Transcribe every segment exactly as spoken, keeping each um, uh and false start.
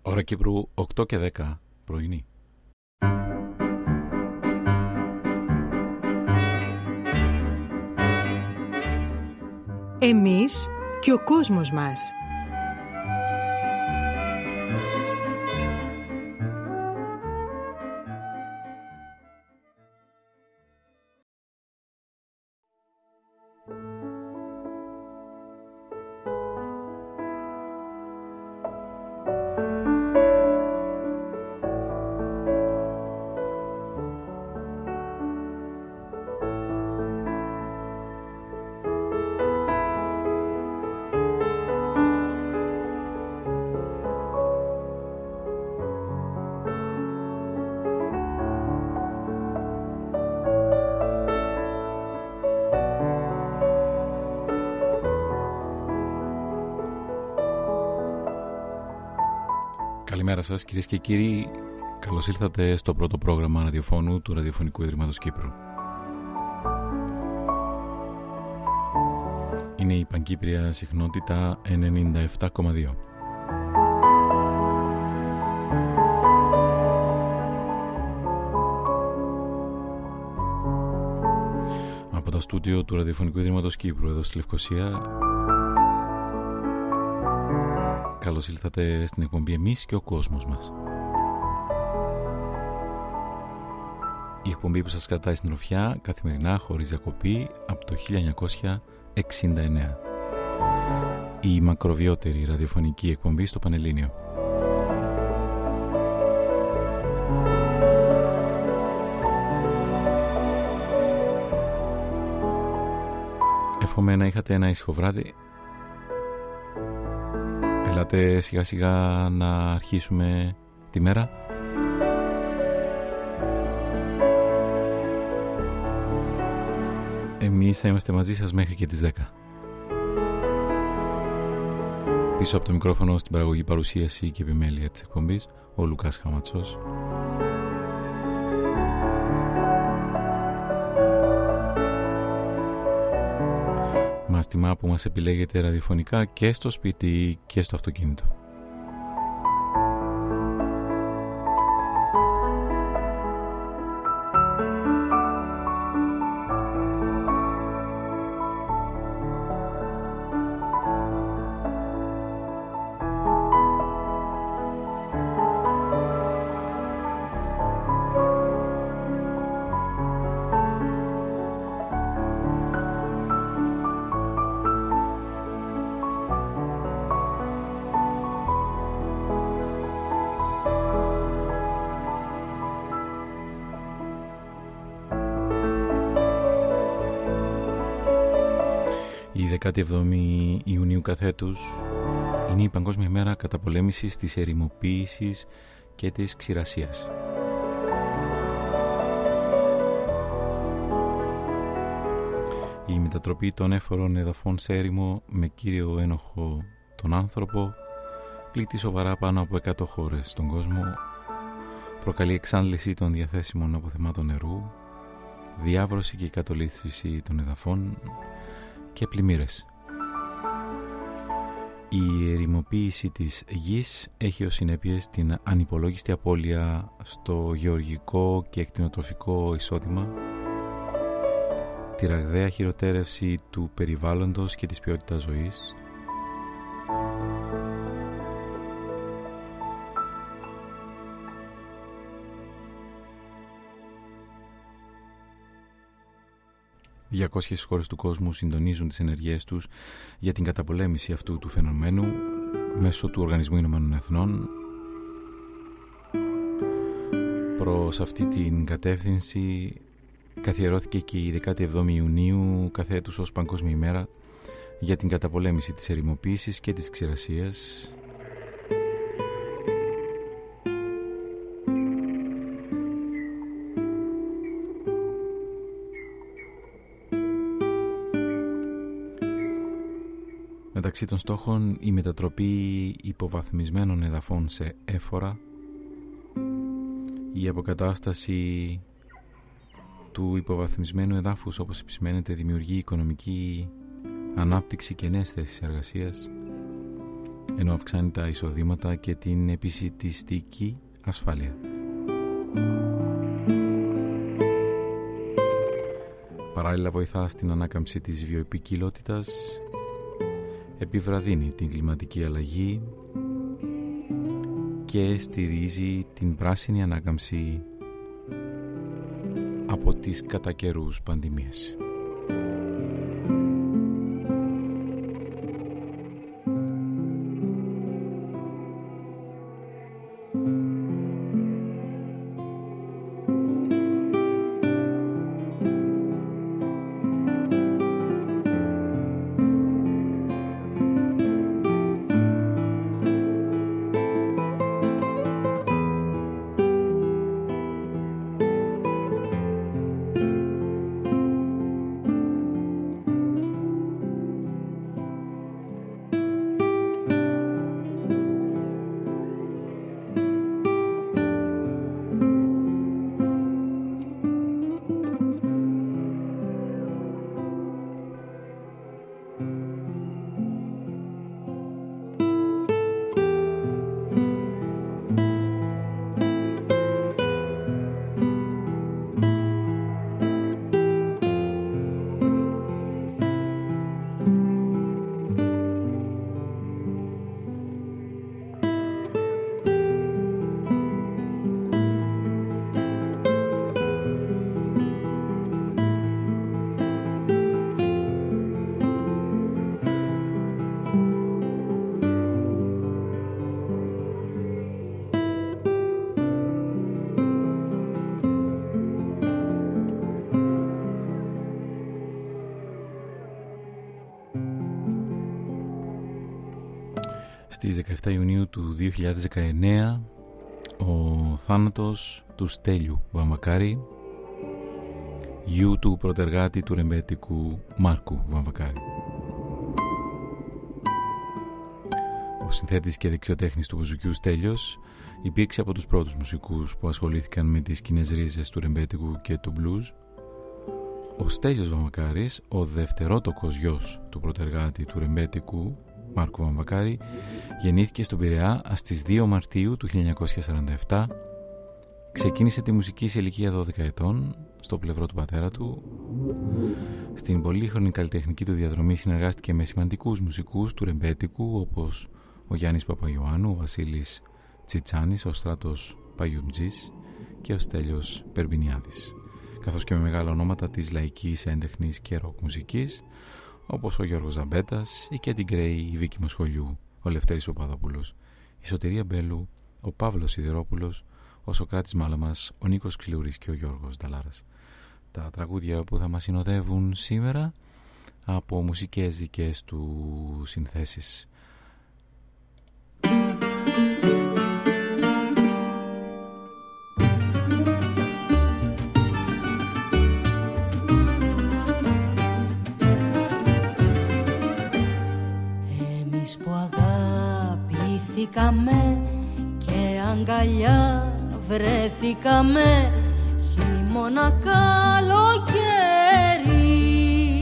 Ώρα Κύπρου οκτώ και δέκα πρωινή. Εμείς και ο κόσμος μας. Καλημέρα σας κυρίες και κύριοι, καλώς ήρθατε στο πρώτο πρόγραμμα ραδιοφώνου του Ραδιοφωνικού Ιδρύματος Κύπρου. Είναι η Πανκύπρια συχνότητα ενενήντα επτά κόμμα δύο. Από το στούντιο του Ραδιοφωνικού Ιδρύματος Κύπρου εδώ στη Λευκοσία, καλώς ήλθατε στην εκπομπή «Εμείς και ο κόσμος μας». Η εκπομπή που σας κρατάει στην ροφιά καθημερινά χωρίς διακοπή από το χίλια εννιακόσια εξήντα εννέα. Η μακροβιότερη ραδιοφωνική εκπομπή στο Πανελλήνιο. Εύχομαι να είχατε ένα ήσυχο βράδυ. Ελάτε σιγά σιγά να αρχίσουμε τη μέρα. Εμείς θα είμαστε μαζί σας μέχρι και τις δέκα. Πίσω από το μικρόφωνο στην παραγωγή, παρουσίαση και επιμέλεια της εκπομπής, ο Λουκάς Χαματσός. Μας τιμά που μας επιλέγετε ραδιοφωνικά και στο σπίτι και στο αυτοκίνητο. δέκατη εβδόμη Ιουνίου καθέτους είναι η Παγκόσμια Μέρα καταπολέμησης της ερημοποίησης και της ξηρασίας. Η μετατροπή των έφορων εδαφών σε έρημο με κύριο ένοχο τον άνθρωπο πλήττει σοβαρά πάνω από εκατό χώρες στον κόσμο, προκαλεί εξάντληση των διαθέσιμων αποθεμάτων νερού, διάβρωση και κατολίσθηση των εδαφών και πλημμύρες. Η ερημοποίηση της γης έχει ως συνέπειες την ανυπολόγιστη απώλεια στο γεωργικό και εκτινοτροφικό εισόδημα, τη ραγδαία χειροτέρευση του περιβάλλοντος και της ποιότητας ζωής, διακόσιες χώρες του κόσμου συντονίζουν τις ενεργειές τους για την καταπολέμηση αυτού του φαινομένου μέσω του Οργανισμού Ηνωμένων Εθνών. Προς αυτή την κατεύθυνση καθιερώθηκε και η δέκατη εβδόμη Ιουνίου καθέτους ως Παγκόσμια ημέρα για την καταπολέμηση της ερημοποίησης και της ξηρασίας. Μεταξύ των στόχων η μετατροπή υποβαθμισμένων εδαφών σε έφορα, η αποκατάσταση του υποβαθμισμένου εδάφους, όπως επισημαίνεται, δημιουργεί οικονομική ανάπτυξη και νέες θέσεις εργασίας, ενώ αυξάνει τα εισοδήματα και την επισιτιστική ασφάλεια. Παράλληλα βοηθά στην ανάκαμψη της βιοποικιλότητας, επιβραδύνει την κλιματική αλλαγή και στηρίζει την πράσινη ανάκαμψη από τις κατά καιρούς πανδημίες. Στις δεκαεφτά Ιουνίου του δύο χιλιάδες δεκαεννέα ο θάνατος του Στέλιου Βαμβακάρη, γιου του πρωτεργάτη του ρεμπέτικου Μάρκου Βαμβακάρη. Ο συνθέτης και δεξιοτέχνης του μπουζουκιού Στέλιος υπήρξε από τους πρώτους μουσικούς που ασχολήθηκαν με τις κοινές ρίζες του ρεμπέτικου και του μπλουζ. Ο Στέλιος Βαμβακάρης, ο δευτερότοκος γιος του πρωτεργάτη του ρεμπέτικου Μάρκου Βαμβακάρη, γεννήθηκε στον Πειραιά στις δύο Μαρτίου του χίλια εννιακόσια σαράντα επτά. Ξεκίνησε τη μουσική σε ηλικία δώδεκα ετών στο πλευρό του πατέρα του. Στην πολύχρονη καλλιτεχνική του διαδρομή συνεργάστηκε με σημαντικούς μουσικούς του ρεμπέτικου όπως ο Γιάννης Παπαϊωάννου, ο Βασίλης Τσιτσάνης, ο Στράτος Παγιουμτζής και ο Στέλιος Περμπινιάδης, καθώς και με μεγάλα ονόματα της λαϊκής έντεχνης και ροκ μουσικής όπως ο Γιώργος Ζαμπέτας, η Κέντι Γκρέι, η Βίκη Μοσχολιού, ο Λευτέρης Παπαδόπουλος, η Σωτηρία Μπέλου, ο Παύλος Σιδερόπουλος, ο Σοκράτης Μάλαμας, ο Νίκος Ξυλούρης και ο Γιώργος Νταλάρας. Τα τραγούδια που θα μας συνοδεύουν σήμερα από μουσικές δικές του συνθέσεις. Εμείς που αγαπήθηκαμε και αγκαλιά βρέθηκαμε χειμώνα καλοκαίρι,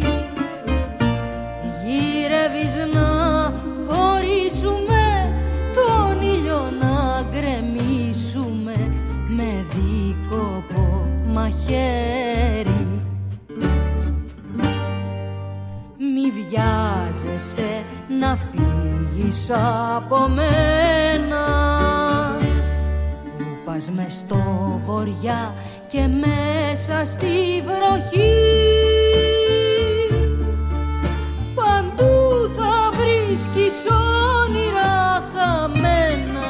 γύρευεις να χωρίσουμε, τον ήλιο να γκρεμίσουμε με δίκοπο μαχαίρι. Μη βιάζεσαι να φύγεις από μένα, που πας μες στο βοριά και μέσα στη βροχή. Παντού θα βρίσκεις όνειρα χαμένα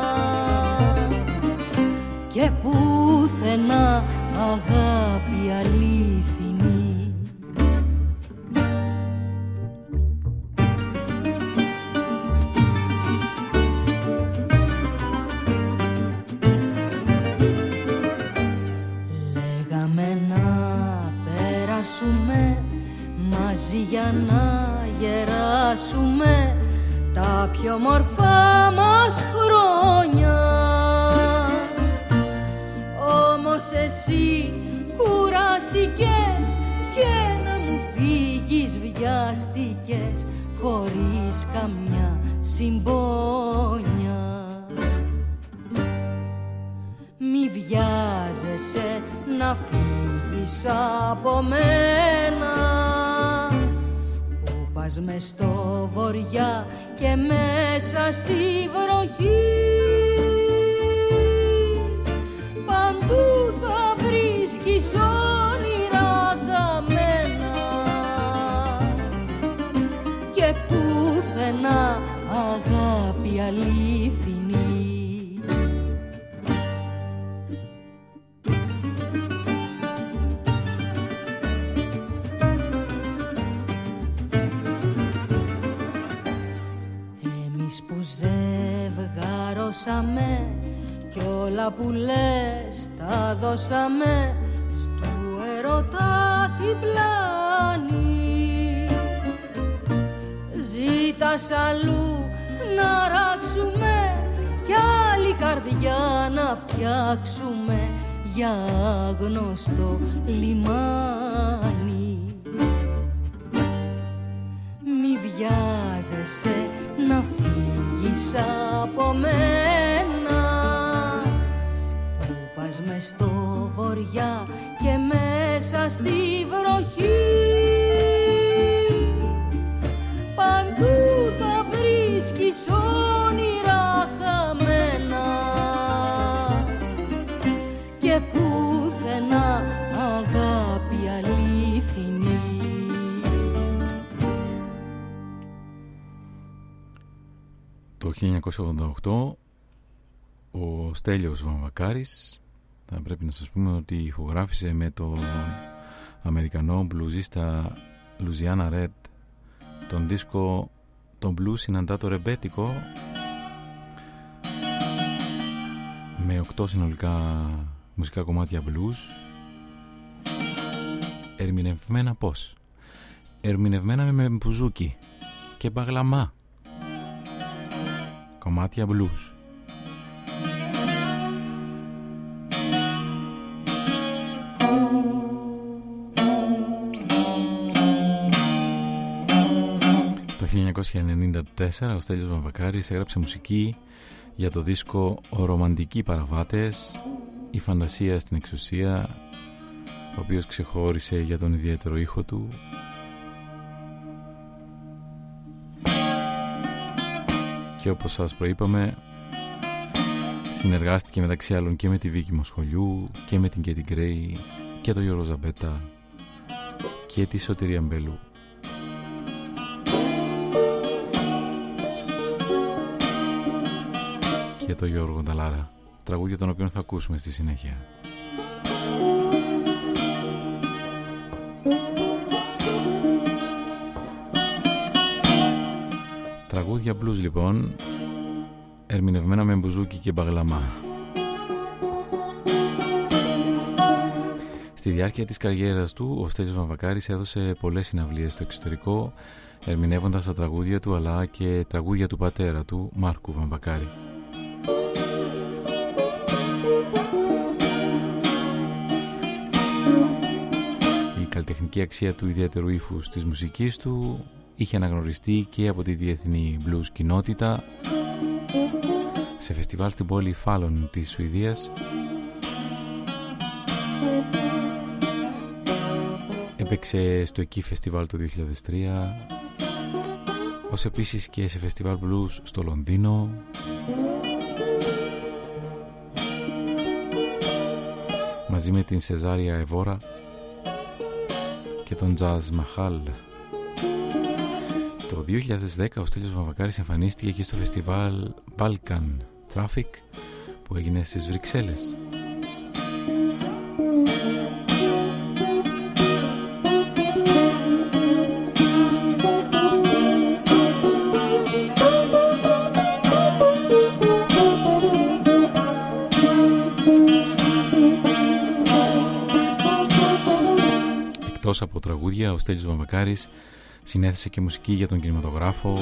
και πουθενά αγάπη αλήθινη. Μαζί για να γεράσουμε τα πιο μορφά μας χρόνια. Όμως εσύ κουράστηκες και να μου φύγεις βιάστηκες χωρίς καμιά συμπόνια. να φύγεις από μένα, που πας μες στο βοριά και μέσα στη βροχή. Παντού θα βρίσκεις όνειρα χαμένα και πουθενά αγάπη αλήθινη. Εμείς που ζευγάρωσαμε κι όλα που λες τα δώσαμε στου ερωτά την πλάνη. Ζήτας αλλού να ράξουμε κι άλλη καρδιά να φτιάξουμε για γνωστό λιμάνι. Μη βιάζεσαι να φύγεις από μένα, που πας μες στο βοριά και μέσα στη βροχή. Παντού θα βρίσκεις όνειρα χαμένα και πουθενά αγάπη αλήθινη. Το χίλια εννιακόσια ογδόντα οκτώ ο Στέλιος Βαμβακάρης, θα πρέπει να σας πούμε ότι ηχογράφησε με τον Αμερικανό μπλουζίστα Λουζιάνα Ρεντ τον δίσκο «Το μπλουζ συναντά το ρεμπέτικο», με οκτώ συνολικά μουσικά κομμάτια blues, ερμηνευμένα πώς? Ερμηνευμένα με μπουζούκι και μπαγλαμά, κομμάτια blues. Το χίλια εννιακόσια ενενήντα τέσσερα ο Στέλιος Βαμβακάρης έγραψε μουσική για το δίσκο «Ρομαντικοί παραβάτες», η φαντασία στην εξουσία, ο οποίος ξεχώρισε για τον ιδιαίτερο ήχο του. Και όπως σας προείπαμε, συνεργάστηκε μεταξύ άλλων και με τη Βίκη Μοσχολιού και με την Κέτι Γκρέι και τον Γιώργο Ζαμπέτα και τη Σωτηρία Μπέλου. Και τον Γιώργο Νταλάρα, τραγούδια των οποίων θα ακούσουμε στη συνέχεια. Τραγούδια blues λοιπόν, ερμηνευμένα με μπουζούκι και μπαγλαμά. Στη διάρκεια της καριέρας του, ο Στέλιος Βαμβακάρης έδωσε πολλές συναυλίες στο εξωτερικό, ερμηνεύοντας τα τραγούδια του αλλά και τραγούδια του πατέρα του, Μάρκου Βαμβακάρη. Η καλλιτεχνική αξία του ιδιαίτερου ύφους της μουσικής του είχε αναγνωριστεί και από τη διεθνή blues κοινότητα σε φεστιβάλ στην πόλη Φάλων της Σουηδίας. Έπαιξε στο εκεί φεστιβάλ το δύο χιλιάδες τρία, ως επίσης και σε φεστιβάλ blues στο Λονδίνο, μαζί με την Σεζάρια Εβόρα και τον Τζαζ Μαχάλ. Το δύο χιλιάδες δέκα ο Στέλιος Βαμβακάρης εμφανίστηκε και στο φεστιβάλ Balkan Traffic που έγινε στις Βρυξέλλες. Εκτός από τραγούδια, ο Στέλιος Βαμβακάρης συνέθεσε και μουσική για τον κινηματογράφο,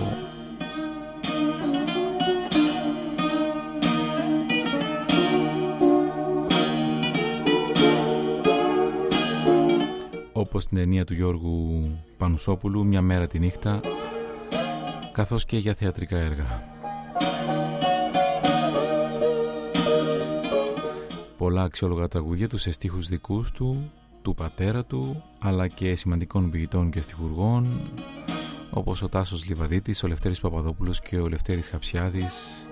όπως την ταινία του Γιώργου Πανουσόπουλου «Μια μέρα τη νύχτα», καθώς και για θεατρικά έργα. Πολλά πολλά αξιόλογα τραγούδια του σε στίχους δικούς του, του πατέρα του, αλλά και σημαντικών ποιητών και στιχουργών, όπως ο Τάσος Λιβαδίτης, ο Λευτέρης Παπαδόπουλος και ο Λευτέρης Χαψιάδης.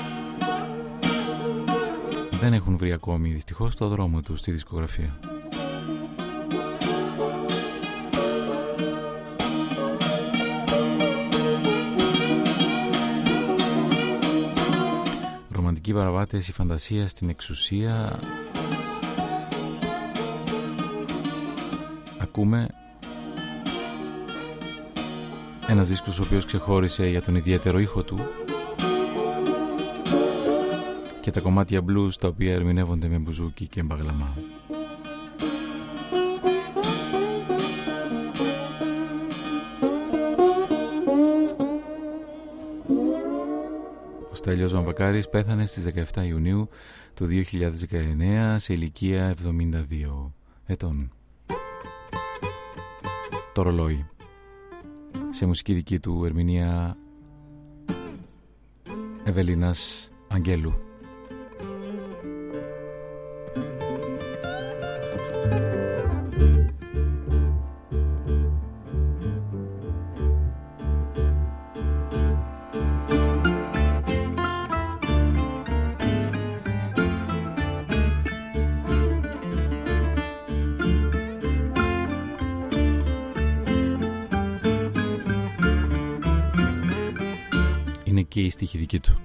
Δεν έχουν βρει ακόμη δυστυχώς το δρόμο του στη δισκογραφία. Ρομαντικοί παραβάτες, η φαντασία στην εξουσία. Ακούμε ένας δίσκος ο οποίος ξεχώρισε για τον ιδιαίτερο ήχο του και τα κομμάτια blues τα οποία ερμηνεύονται με μπουζούκι και μπαγλαμά. Ο Στέλιος Βαμβακάρης πέθανε στις δεκαεφτά Ιουνίου του δύο χιλιάδες δεκαεννέα σε ηλικία εβδομήντα δύο ετών. Το ρολόι, σε μουσική δική του ερμηνεία Ευελίνας Αγγέλου. Και η στίχη δική του.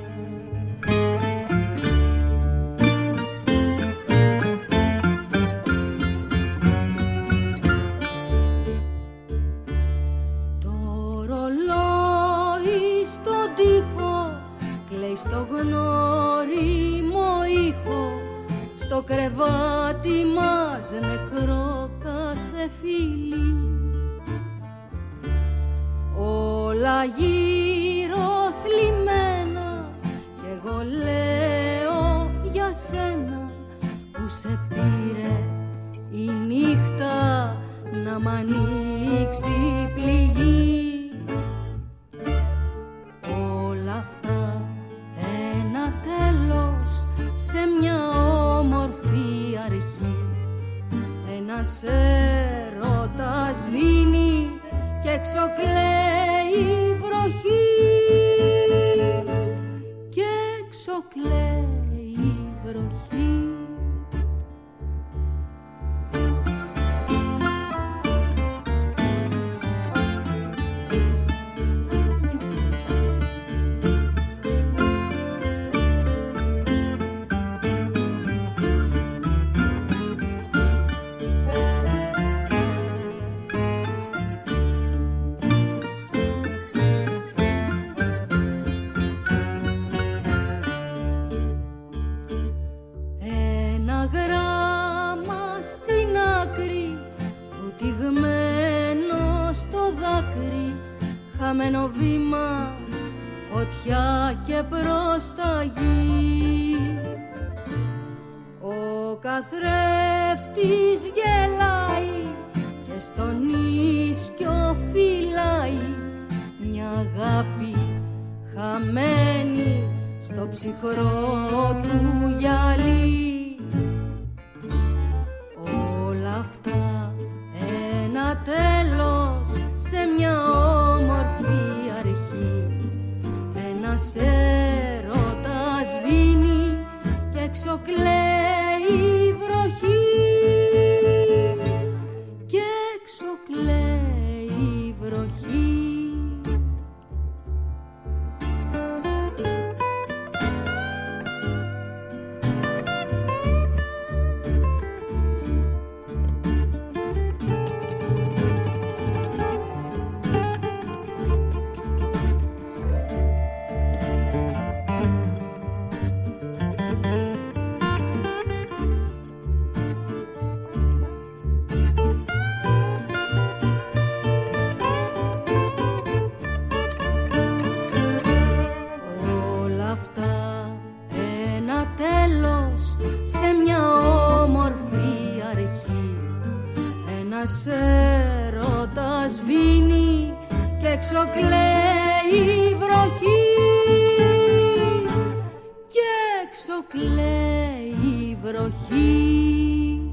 Το ρολόι στον τοίχο κλαίει στο γνώριμο ήχο, στο κρεβάτι μας νεκρό κάθε φίλι. Όλα γύρω θλιμμένα κι εγώ λέω για σένα που σε πήρε η νύχτα να μ' ανοίξει πληγή. Όλα αυτά ένα τέλος σε μια όμορφη αρχή. Ένας έρωτας σβήνει και έξω κλαίει η βροχή, και έξω κλαίει η βροχή. Χαμένο βήμα, φωτιά και προσταγή. Ο καθρέφτης γελάει και στον ίσκιο φυλάει μια αγάπη χαμένη στο ψυχρό του γυαλί. Όλα αυτά ένα τέλος σε μια όμορφη αρχή. Ένας έρωτας σβήνει και έξω κλαίει η βροχή, και έξω κλαίει η βροχή. Έρωτας σβήνει και έξω κλαίει η βροχή, και έξω κλαίει η βροχή. βροχή.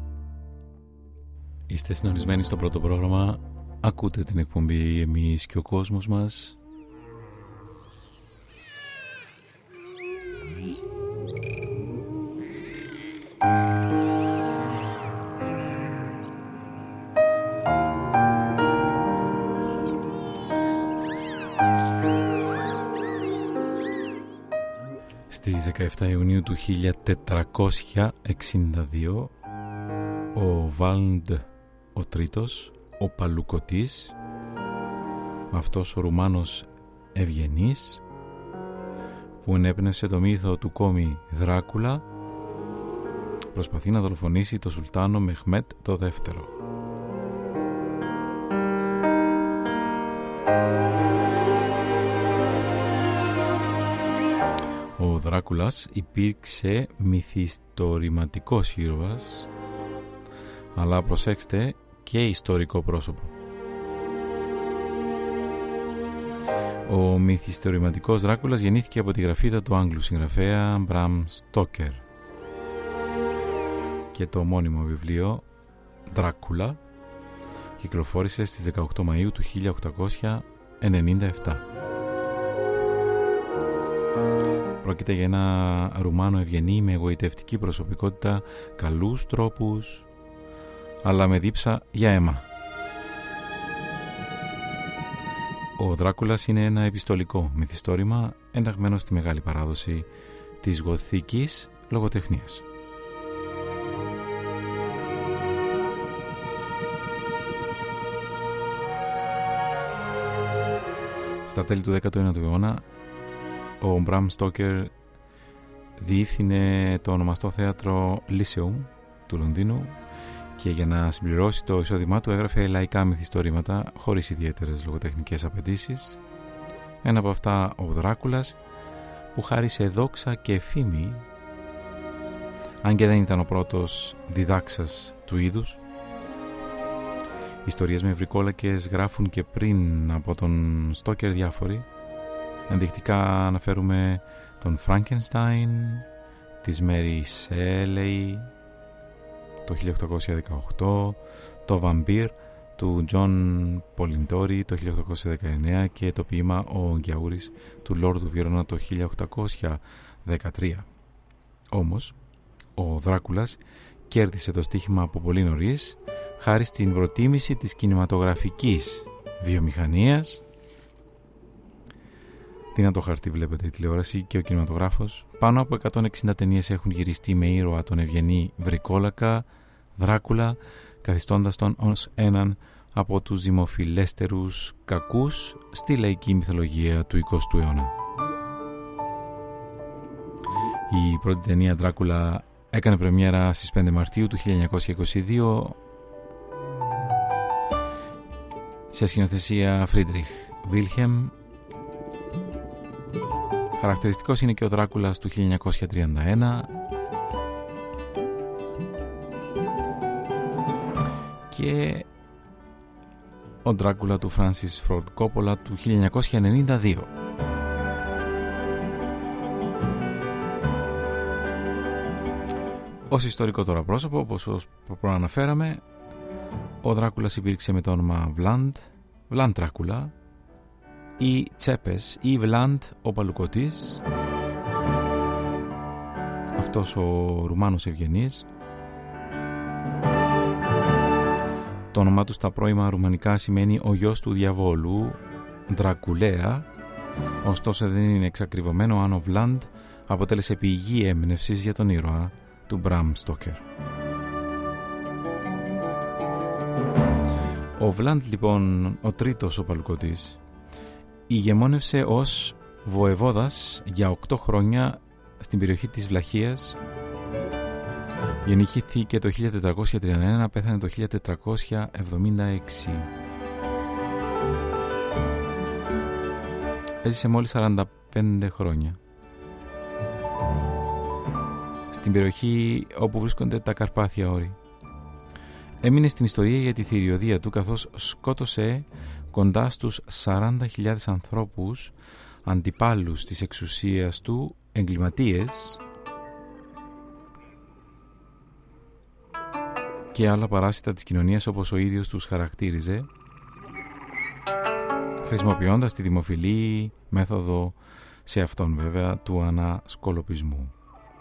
Είστε συντονισμένοι στο πρώτο πρόγραμμα. Ακούτε την εκπομπή «Εμείς και ο κόσμος μας». Στις δεκαεφτά Ιουνίου του χίλια τετρακόσια εξήντα δύο ο Βάλντ ο Τρίτος, ο Παλουκωτής, αυτός ο Ρουμάνος ευγενής που ενέπνευσε το μύθο του κόμι Δράκουλα, προσπαθεί να δολοφονήσει το Σουλτάνο Μεχμέτ το δεύτερο. Ο Δράκουλας υπήρξε μυθιστορηματικός ήρωας, αλλά προσέξτε, και ιστορικό πρόσωπο. Ο μυθιστορηματικός Δράκουλας γεννήθηκε από τη γραφίδα του Άγγλου συγγραφέα Μπραμ Στόκερ και το ομώνυμο βιβλίο Δράκουλα κυκλοφόρησε στις δεκαοκτώ Μαΐου του χίλια οκτακόσια ενενήντα επτά. Πρόκειται για ένα Ρουμάνο ευγενή με εγωιτευτική προσωπικότητα, καλούς τρόπους, αλλά με δίψα για αίμα. Ο Δράκουλας είναι ένα επιστολικό μυθιστόρημα ενταγμένο στη μεγάλη παράδοση της γοθικής λογοτεχνίας. Στα τέλη του δέκατου ένατου αιώνα ο Μπραμ Στόκερ διεύθυνε το ονομαστό θέατρο Lyceum του Λονδίνου και για να συμπληρώσει το εισόδημά του έγραφε λαϊκά μυθιστορήματα χωρίς ιδιαίτερες λογοτεχνικές απαιτήσεις. Ένα από αυτά ο Δράκουλας, που χάρισε δόξα και φήμη, αν και δεν ήταν ο πρώτος διδάξας του είδους. Ιστορίες με βρικόλακες γράφουν και πριν από τον Στόκερ διάφοροι. Ενδεικτικά αναφέρουμε τον Φραγκενστάιν, της Μέρι Σέλεϊ το χίλια οκτακόσια δεκαοκτώ, το Βαμπύρ του Τζον Πολιντόρι το χίλια οκτακόσια δεκαεννέα και το ποίημα Ο Γκιαούρης του Λόρδου Βιρόνα το χίλια οκτακόσια δεκατρία. Όμως ο Δράκουλας κέρδισε το στοίχημα από πολύ νωρίς, χάρη στην προτίμηση της κινηματογραφικής βιομηχανίας. Τι να το χαρτί βλέπετε, η τηλεόραση και ο κινηματογράφος. Πάνω από εκατόν εξήντα ταινίες έχουν γυριστεί με ήρωα τον ευγενή βρικόλακα Δράκουλα, καθιστώντας τον ως έναν από τους δημοφιλέστερους κακούς στη λαϊκή μυθολογία του εικοστού αιώνα. Η πρώτη ταινία Δράκουλα έκανε πρεμιέρα στις πέντε Μαρτίου του χίλια εννιακόσια είκοσι δύο σε σκηνοθεσία Φρίντριχ Βίλχεμ. Χαρακτηριστικός είναι και ο Δράκουλας του χίλια εννιακόσια τριάντα ένα και ο Δράκουλα του Φράνσις Φορντ Κόπολα του χίλια εννιακόσια ενενήντα δύο. Ως ιστορικό τώρα πρόσωπο, όπως προαναφέραμε, ο Δράκουλας υπήρξε με το όνομα Βλάντ, Βλάντ Δράκουλα, ή Τσέπες ή Βλάντ ο Παλουκωτής, αυτός ο Ρουμάνος ευγενής. Το όνομά του στα πρώιμα ρουμανικά σημαίνει ο γιος του διαβόλου, Δρακουλέα, ωστόσο δεν είναι εξακριβωμένο αν ο Βλάντ αποτέλεσε πηγή έμπνευσης για τον ήρωα του Μπραμ Στόκερ. Ο Βλάντ λοιπόν, ο τρίτος ο Παλουκωτής, ηγεμόνευσε ως βοεβόδας για οκτώ χρόνια στην περιοχή της Βλαχίας. Γεννήθηκε το χίλια τετρακόσια τριάντα ένα, πέθανε το χίλια τετρακόσια εβδομήντα έξι. Έζησε μόλις σαράντα πέντε χρόνια στην περιοχή όπου βρίσκονται τα Καρπάθια όρη. Έμεινε στην ιστορία για τη θηριωδία του, καθώς σκότωσε κοντά στους σαράντα χιλιάδες ανθρώπους, αντιπάλους της εξουσίας του, εγκληματίες, και άλλα παράσιτα της κοινωνίας όπως ο ίδιος τους χαρακτήριζε, χρησιμοποιώντας τη δημοφιλή μέθοδο, σε αυτόν βέβαια, του ανασκολοπισμού.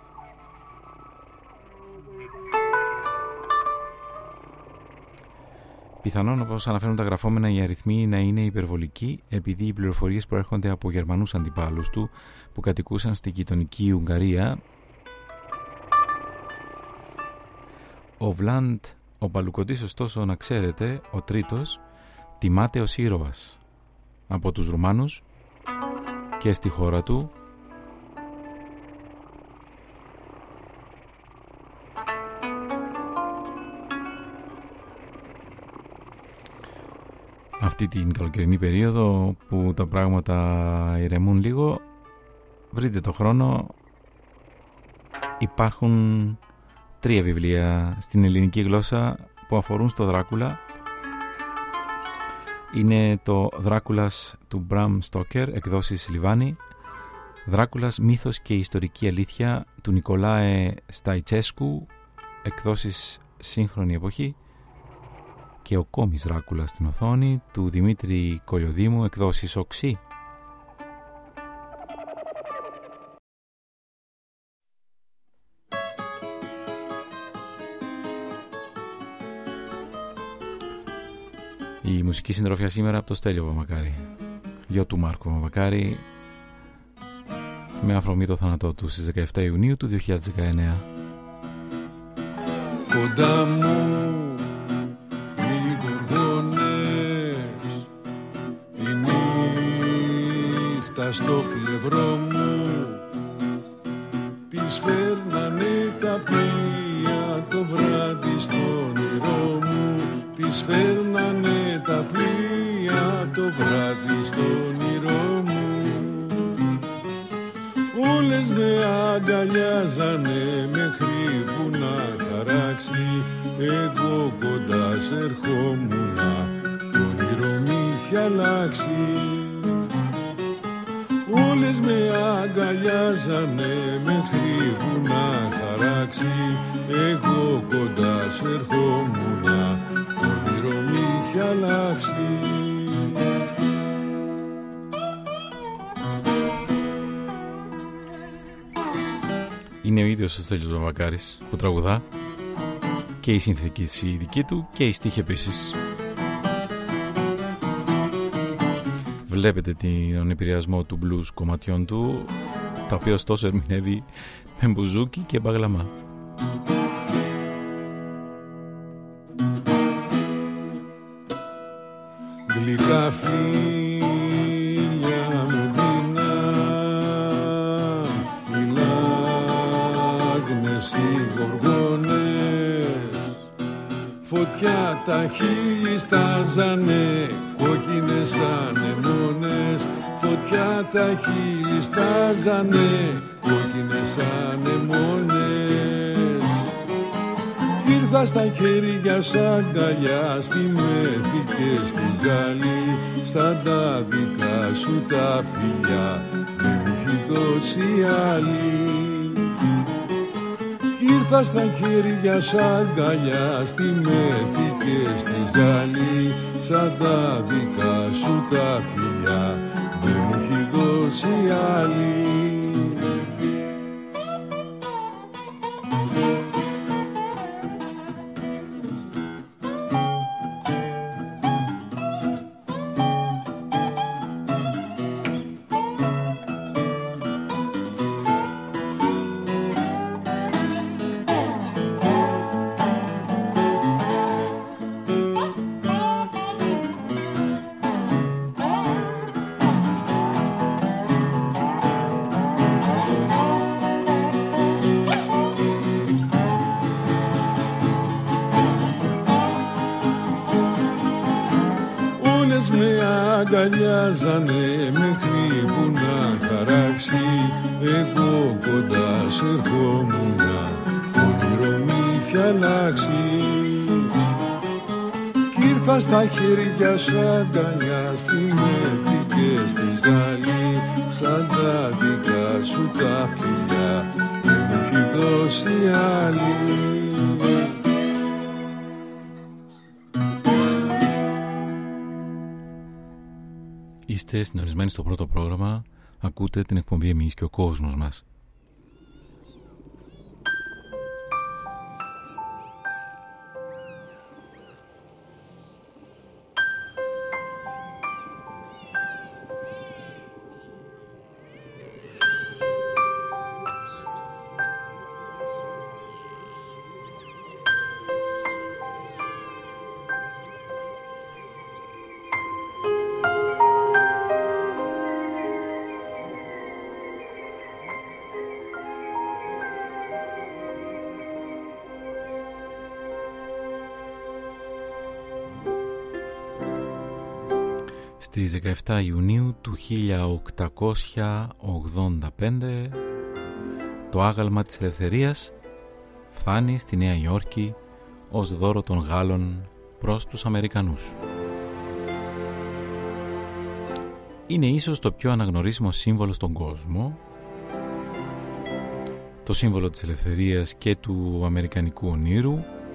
Πιθανόν, όπως αναφέρουν τα γραφόμενα, οι αριθμοί να είναι υπερβολικοί, επειδή οι πληροφορίες προέρχονται από Γερμανούς αντιπάλους του που κατοικούσαν στη γειτονική Ουγγαρία. Ο Βλάντ, ο Παλουκοντής, ωστόσο, να ξέρετε, ο τρίτος, τιμάται ως ήρωας από τους Ρουμάνους και στη χώρα του αυτή την καλοκαιρινή περίοδο που τα πράγματα ηρεμούν λίγο. Βρείτε το χρόνο, υπάρχουν τρία βιβλία στην ελληνική γλώσσα που αφορούν στο Δράκουλα. Είναι το Δράκουλας του Μπραμ Στόκερ, εκδόσεις Λιβάνι, Δράκουλας μύθος και ιστορική αλήθεια του Νικολάε Σταϊτσέσκου, εκδόσεις Σύγχρονη εποχή, και ο κόμις Δράκουλας στην οθόνη του Δημήτρη Κολιοδήμου, εκδόσεις Οξύ. Η μουσική συντροφιά σήμερα από το Στέλιο Βαμβακάρη, γιο του Μάρκου Βαμβακάρη, με αφορμή το θάνατό του στις δεκαεφτά Ιουνίου του δύο χιλιάδες δεκαεννέα. Κοντά μου οι γοργόνες, η νύχτα στο πλευρό μου, τις φέρνανε τα πλοία το βράδυ στον όνειρό μου, τις φέρνανε τα πλοία το βράδυ στον όνειρό μου. Όλες με αγκαλιάζανε μέχρι που να χαράξει, εγώ κοντά σ' ερχόμουνα, το όνειρο μ' είχε αλλάξει. Όλες με αγκαλιάζανε μέχρι που να χαράξει, εγώ κοντά σ' ερχόμουνα, το όνειρο μ' είχε αλλάξει. Είναι ο ίδιος ο Στέλιος Βαμβακάρης που τραγουδά, και η συνθήκη δική του και η στίχη επίσης. Βλέπετε τον επηρεασμό του blues κομματιών του, τα οποία ωστόσο ερμηνεύει με μπουζούκι και μπαγλαμά. Γλυκά φίλια μου δίνα, οι λάγνες οι γοργόνες, φωτιά τα χείλη στάζανε, κόκκινες ανεμόνες, φωτιά τα χείλη στάζανε, κόκκινες ανεμόνες. Ήρθα στα χέρια σ' αγκαλιά, στη μέθη και στη ζάλη, σαν τα δικά σου τα φιλιά, δεν μου έχει δώσει άλλη. Ήρθα στα χέρια σ' αγκαλιά, στη μέθη και στη ζάλη, σαν τα δικά σου τα φιλιά, δεν μου έχει δώσει άλλη. Αγκαλιάζανε μέχρι που να χαράξει, εγώ κοντά σ' ερχόμουνα, το όνειρο μ' είχε αλλάξει. Κι ήρθα στα χέρια σου αγκαλιά, στη μέθη και στη ζάλη, σαν τα δικά σου τα φιλιά, δεν μου έχει δώσει άλλη. Είστε συντονισμένοι στο πρώτο πρόγραμμα, ακούτε την εκπομπή «Εμείς και ο κόσμος μας». Στις δεκαεφτά Ιουνίου του χίλια οκτακόσια ογδόντα πέντε το άγαλμα της ελευθερίας φτάνει στη Νέα Υόρκη ως δώρο των Γάλλων προς τους Αμερικανούς. Είναι ίσως το πιο αναγνωρίσιμο σύμβολο στον κόσμο, το σύμβολο της ελευθερίας και του αμερικανικού ονείρου,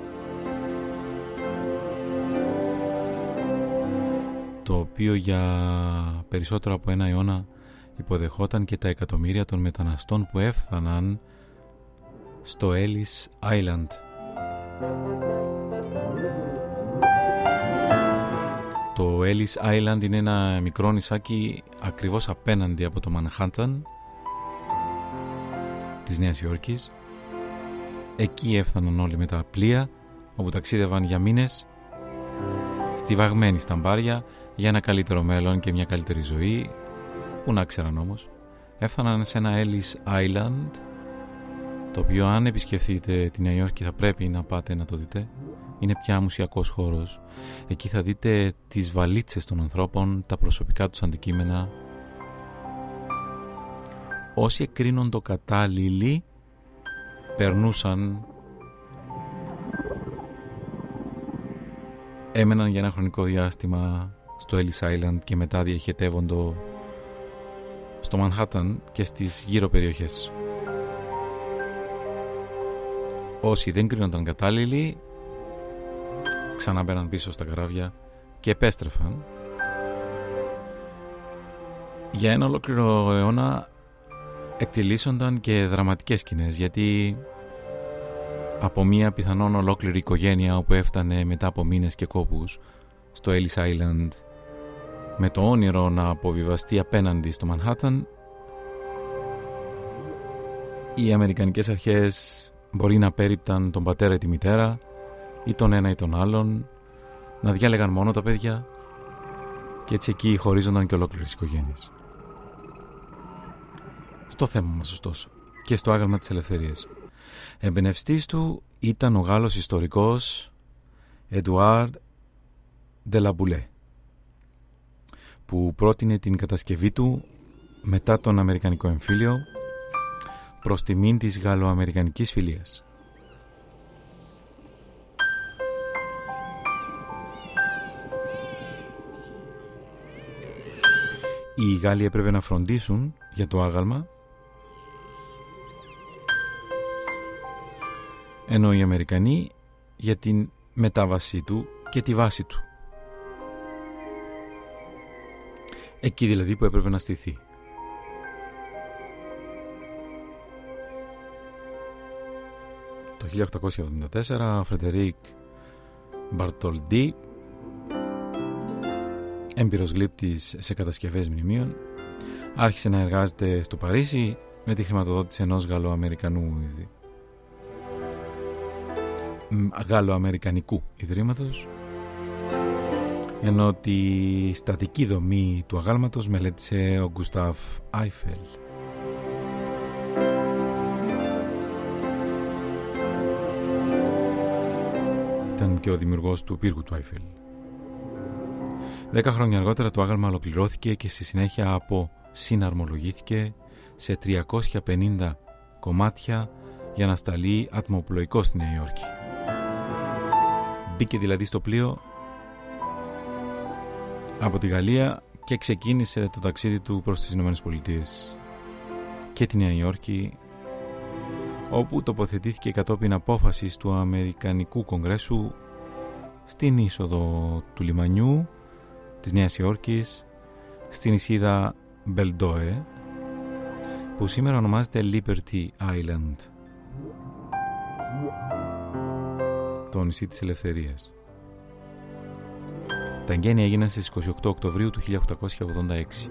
το οποίο για περισσότερο από ένα αιώνα υποδεχόταν και τα εκατομμύρια των μεταναστών που έφθαναν στο Ellis Island. Το Ellis Island είναι ένα μικρό νησάκι ακριβώς απέναντι από το Manhattan της Νέας Υόρκης. Εκεί έφθαναν όλοι με τα πλοία, όπου ταξίδευαν για μήνες στιβαγμένοι στα μπάρια για ένα καλύτερο μέλλον και μια καλύτερη ζωή. Που να ξέραν όμως, έφταναν σε ένα Ellis Island, το οποίο αν επισκεφθείτε τη Νέα Υόρκη θα πρέπει να πάτε να το δείτε. Είναι πια μουσιακός χώρος. Εκεί θα δείτε τις βαλίτσες των ανθρώπων, τα προσωπικά τους αντικείμενα. Όσοι εκρίνουν το κατάλληλοι περνούσαν, έμεναν για ένα χρονικό διάστημα στο Ellis Island και μετά διαχετεύονται στο Manhattan και στις γύρω περιοχές. Όσοι δεν κρίνονταν κατάλληλοι ξαναμπαίναν πίσω στα καράβια και επέστρεφαν. Για ένα ολόκληρο αιώνα εκτιλήσονταν και δραματικές σκηνές, γιατί από μία πιθανόν ολόκληρη οικογένεια όπου έφτανε μετά από μήνες και κόπους στο Ellis Island με το όνειρο να αποβιβαστεί απέναντι στο Manhattan, οι αμερικανικές αρχές μπορεί να πέριπταν τον πατέρα ή τη μητέρα ή τον ένα ή τον άλλον, να διάλεγαν μόνο τα παιδιά και έτσι εκεί χωρίζονταν και ολόκληρες οικογένειες. Στο θέμα μας ωστόσο και στο άγαλμα της ελευθερίας, εμπνευστής του ήταν ο Γάλλος ιστορικός Edouard de la Boule, που πρότεινε την κατασκευή του μετά τον Αμερικανικό εμφύλιο προς τιμήν της Γαλλοαμερικανικής φιλίας. Οι Γάλλοι έπρεπε να φροντίσουν για το άγαλμα, ενώ οι Αμερικανοί για την μετάβασή του και τη βάση του. Εκεί δηλαδή που έπρεπε να στηθεί. Το χίλια οκτακόσια εβδομήντα τέσσερα ο Φρεντερίκ Μπαρτολντί, έμπειρος γλύπτης σε κατασκευές μνημείων, άρχισε να εργάζεται στο Παρίσι με τη χρηματοδότηση ενός Γαλλοαμερικανού Γαλλοαμερικανικού Ιδρύματος, ενώ τη στατική δομή του αγάλματος μελέτησε ο Γκουστάβ Άιφελ. Ήταν και ο δημιουργός του πύργου του Άιφελ. Δέκα χρόνια αργότερα το άγαλμα ολοκληρώθηκε και στη συνέχεια από συναρμολογήθηκε σε τριακόσια πενήντα κομμάτια για να σταλεί ατμοπλοϊκό στη Νέα Υόρκη. Μπήκε δηλαδή στο πλοίο από τη Γαλλία και ξεκίνησε το ταξίδι του προς τις Ηνωμένες Πολιτείες και τη Νέα Υόρκη, όπου τοποθετήθηκε κατόπιν απόφασης του Αμερικανικού Κογκρέσου στην είσοδο του λιμανιού της Νέας Υόρκης στην νησίδα Μπελντόε, που σήμερα ονομάζεται Liberty Island, το νησί της Ελευθερίας. Τα εγγένεια έγιναν στις είκοσι οκτώ Οκτωβρίου του χίλια οκτακόσια ογδόντα έξι.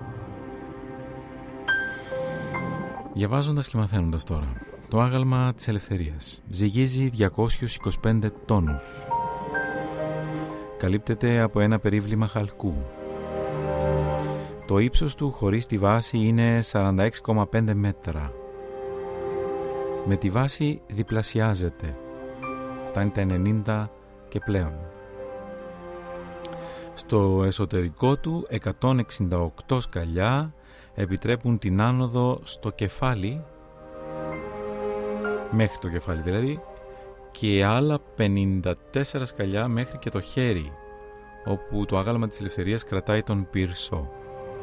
Διαβάζοντας και μαθαίνοντας τώρα. Το άγαλμα της Ελευθερίας ζυγίζει διακόσιους είκοσι πέντε τόνους. Καλύπτεται από ένα περίβλημα χαλκού. Το ύψος του χωρίς τη βάση είναι σαράντα έξι κόμμα πέντε μέτρα. Με τη βάση διπλασιάζεται. Φτάνει τα ενενήντα και πλέον. Στο εσωτερικό του εκατόν εξήντα οκτώ σκαλιά επιτρέπουν την άνοδο στο κεφάλι, μέχρι το κεφάλι δηλαδή, και άλλα πενήντα τέσσερα σκαλιά μέχρι και το χέρι, όπου το άγαλμα της Ελευθερίας κρατάει τον πυρσό.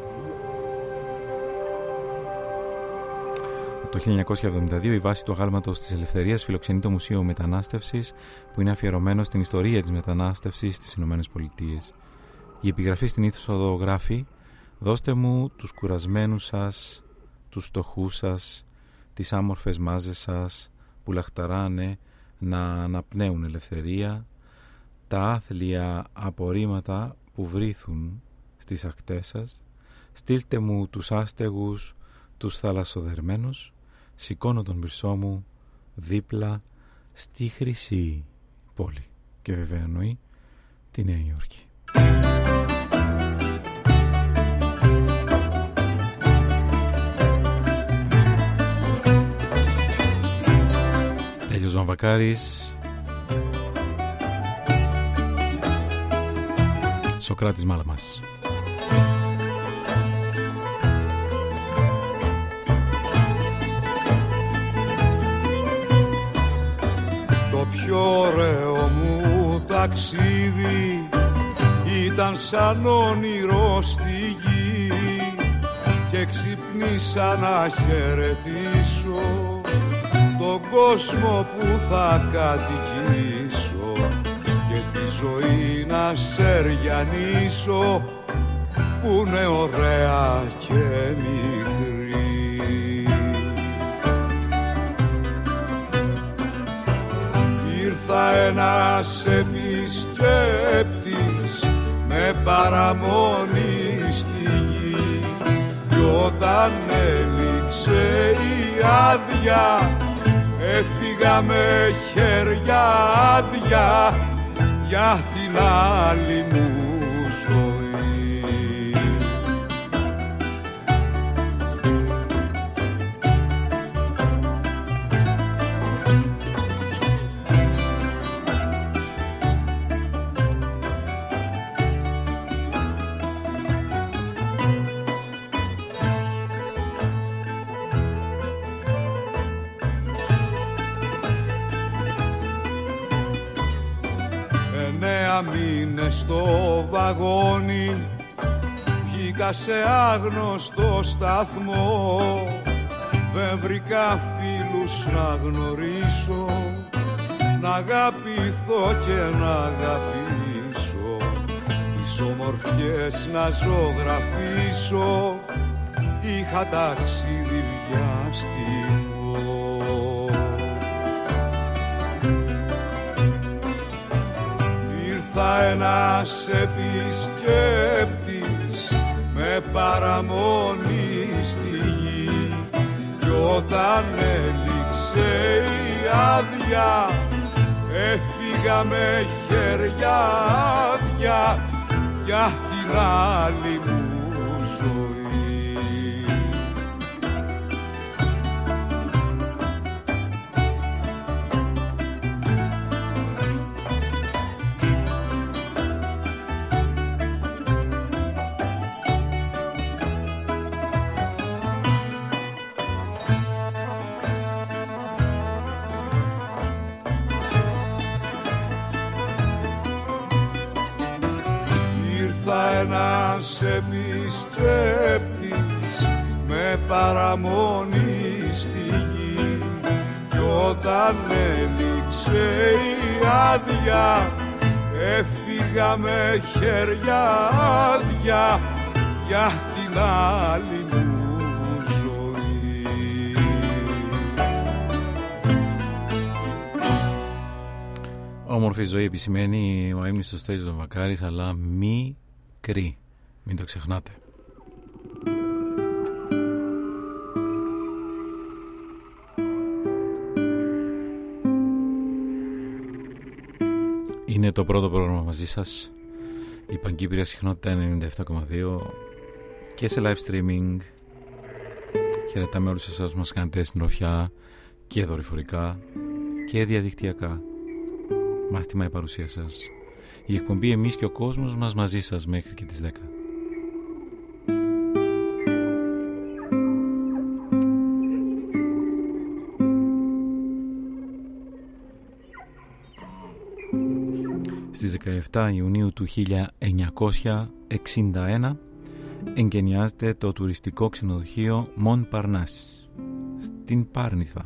Το χίλια εννιακόσια εβδομήντα δύο η βάση του αγάλματος της Ελευθερίας φιλοξενεί το Μουσείο Μετανάστευσης, που είναι αφιερωμένο στην ιστορία της μετανάστευσης στις Ηνωμένες Πολιτείες. Η επιγραφή στην είσοδο γράφει: «Δώστε μου τους κουρασμένους σας, τους φτωχούς σας, τις άμορφες μάζες σας που λαχταράνε να αναπνέουν ελευθερία, τα άθλια απορρίμματα που βρίθουν στις ακτές σας. Στείλτε μου τους άστεγους, τους θαλασσοδερμένους, σηκώνω τον πυρσό μου δίπλα στη χρυσή πόλη». Και βέβαια εννοεί τη Νέα Υόρκη. Στέλιος Βαμβακάρης, Σοκράτης Μάλαμας. Το πιο ωραίο μου ταξίδι ήταν σαν όνειρο στη γη και ξυπνήσα να χαιρετήσω τον κόσμο που θα κατοικήσω και τη ζωή να σεριανίσω που είναι ωραία και μικρή. Ήρθα ένας επισκέπτης με παραμονή στη γη κι όταν έληξε η άδεια έφυγα με χέρια άδεια για την άλλη μου ζωή. Μείνε στο βαγόνι, βγήκα σε άγνωστο σταθμό, δεν βρήκα φίλους να γνωρίσω, να αγαπηθώ και να αγαπήσω, τις ομορφιές να ζωγραφίσω, είχα ταξίδι βιαστικό. Ήρθα ένας επισκέπτης με παραμονή στη γη κι όταν έληξε η άδεια έφυγα με χέρια άδεια για την άλλη μου ζωή. Ένας επισκέπτης με παραμονή στη γη κι όταν έληξε η άδεια έφυγα με χέρια άδεια για την άλλη μου ζωή. Όμορφη ζωή επισημαίνει ο αείμνηστος Στέλιος Βακάρης, αλλά μικρή, μην το ξεχνάτε. Είναι το πρώτο πρόγραμμα μαζί σας, η Παγκύπρια συχνότητα ενενήντα επτά κόμμα δύο και σε live streaming. Χαιρετάμε όλους εσάς που μας κάνετε συντροφιά και δορυφορικά και διαδικτυακά. Μάθημα η παρουσία σας. Η εκπομπή «Εμείς και ο κόσμος μας» μαζί σας μέχρι και τις δέκα. Στις δεκαεπτά Ιουνίου του χίλια εννιακόσια εξήντα ένα εγκαινιάζεται το τουριστικό ξενοδοχείο Montparnasse στην Πάρνηθα,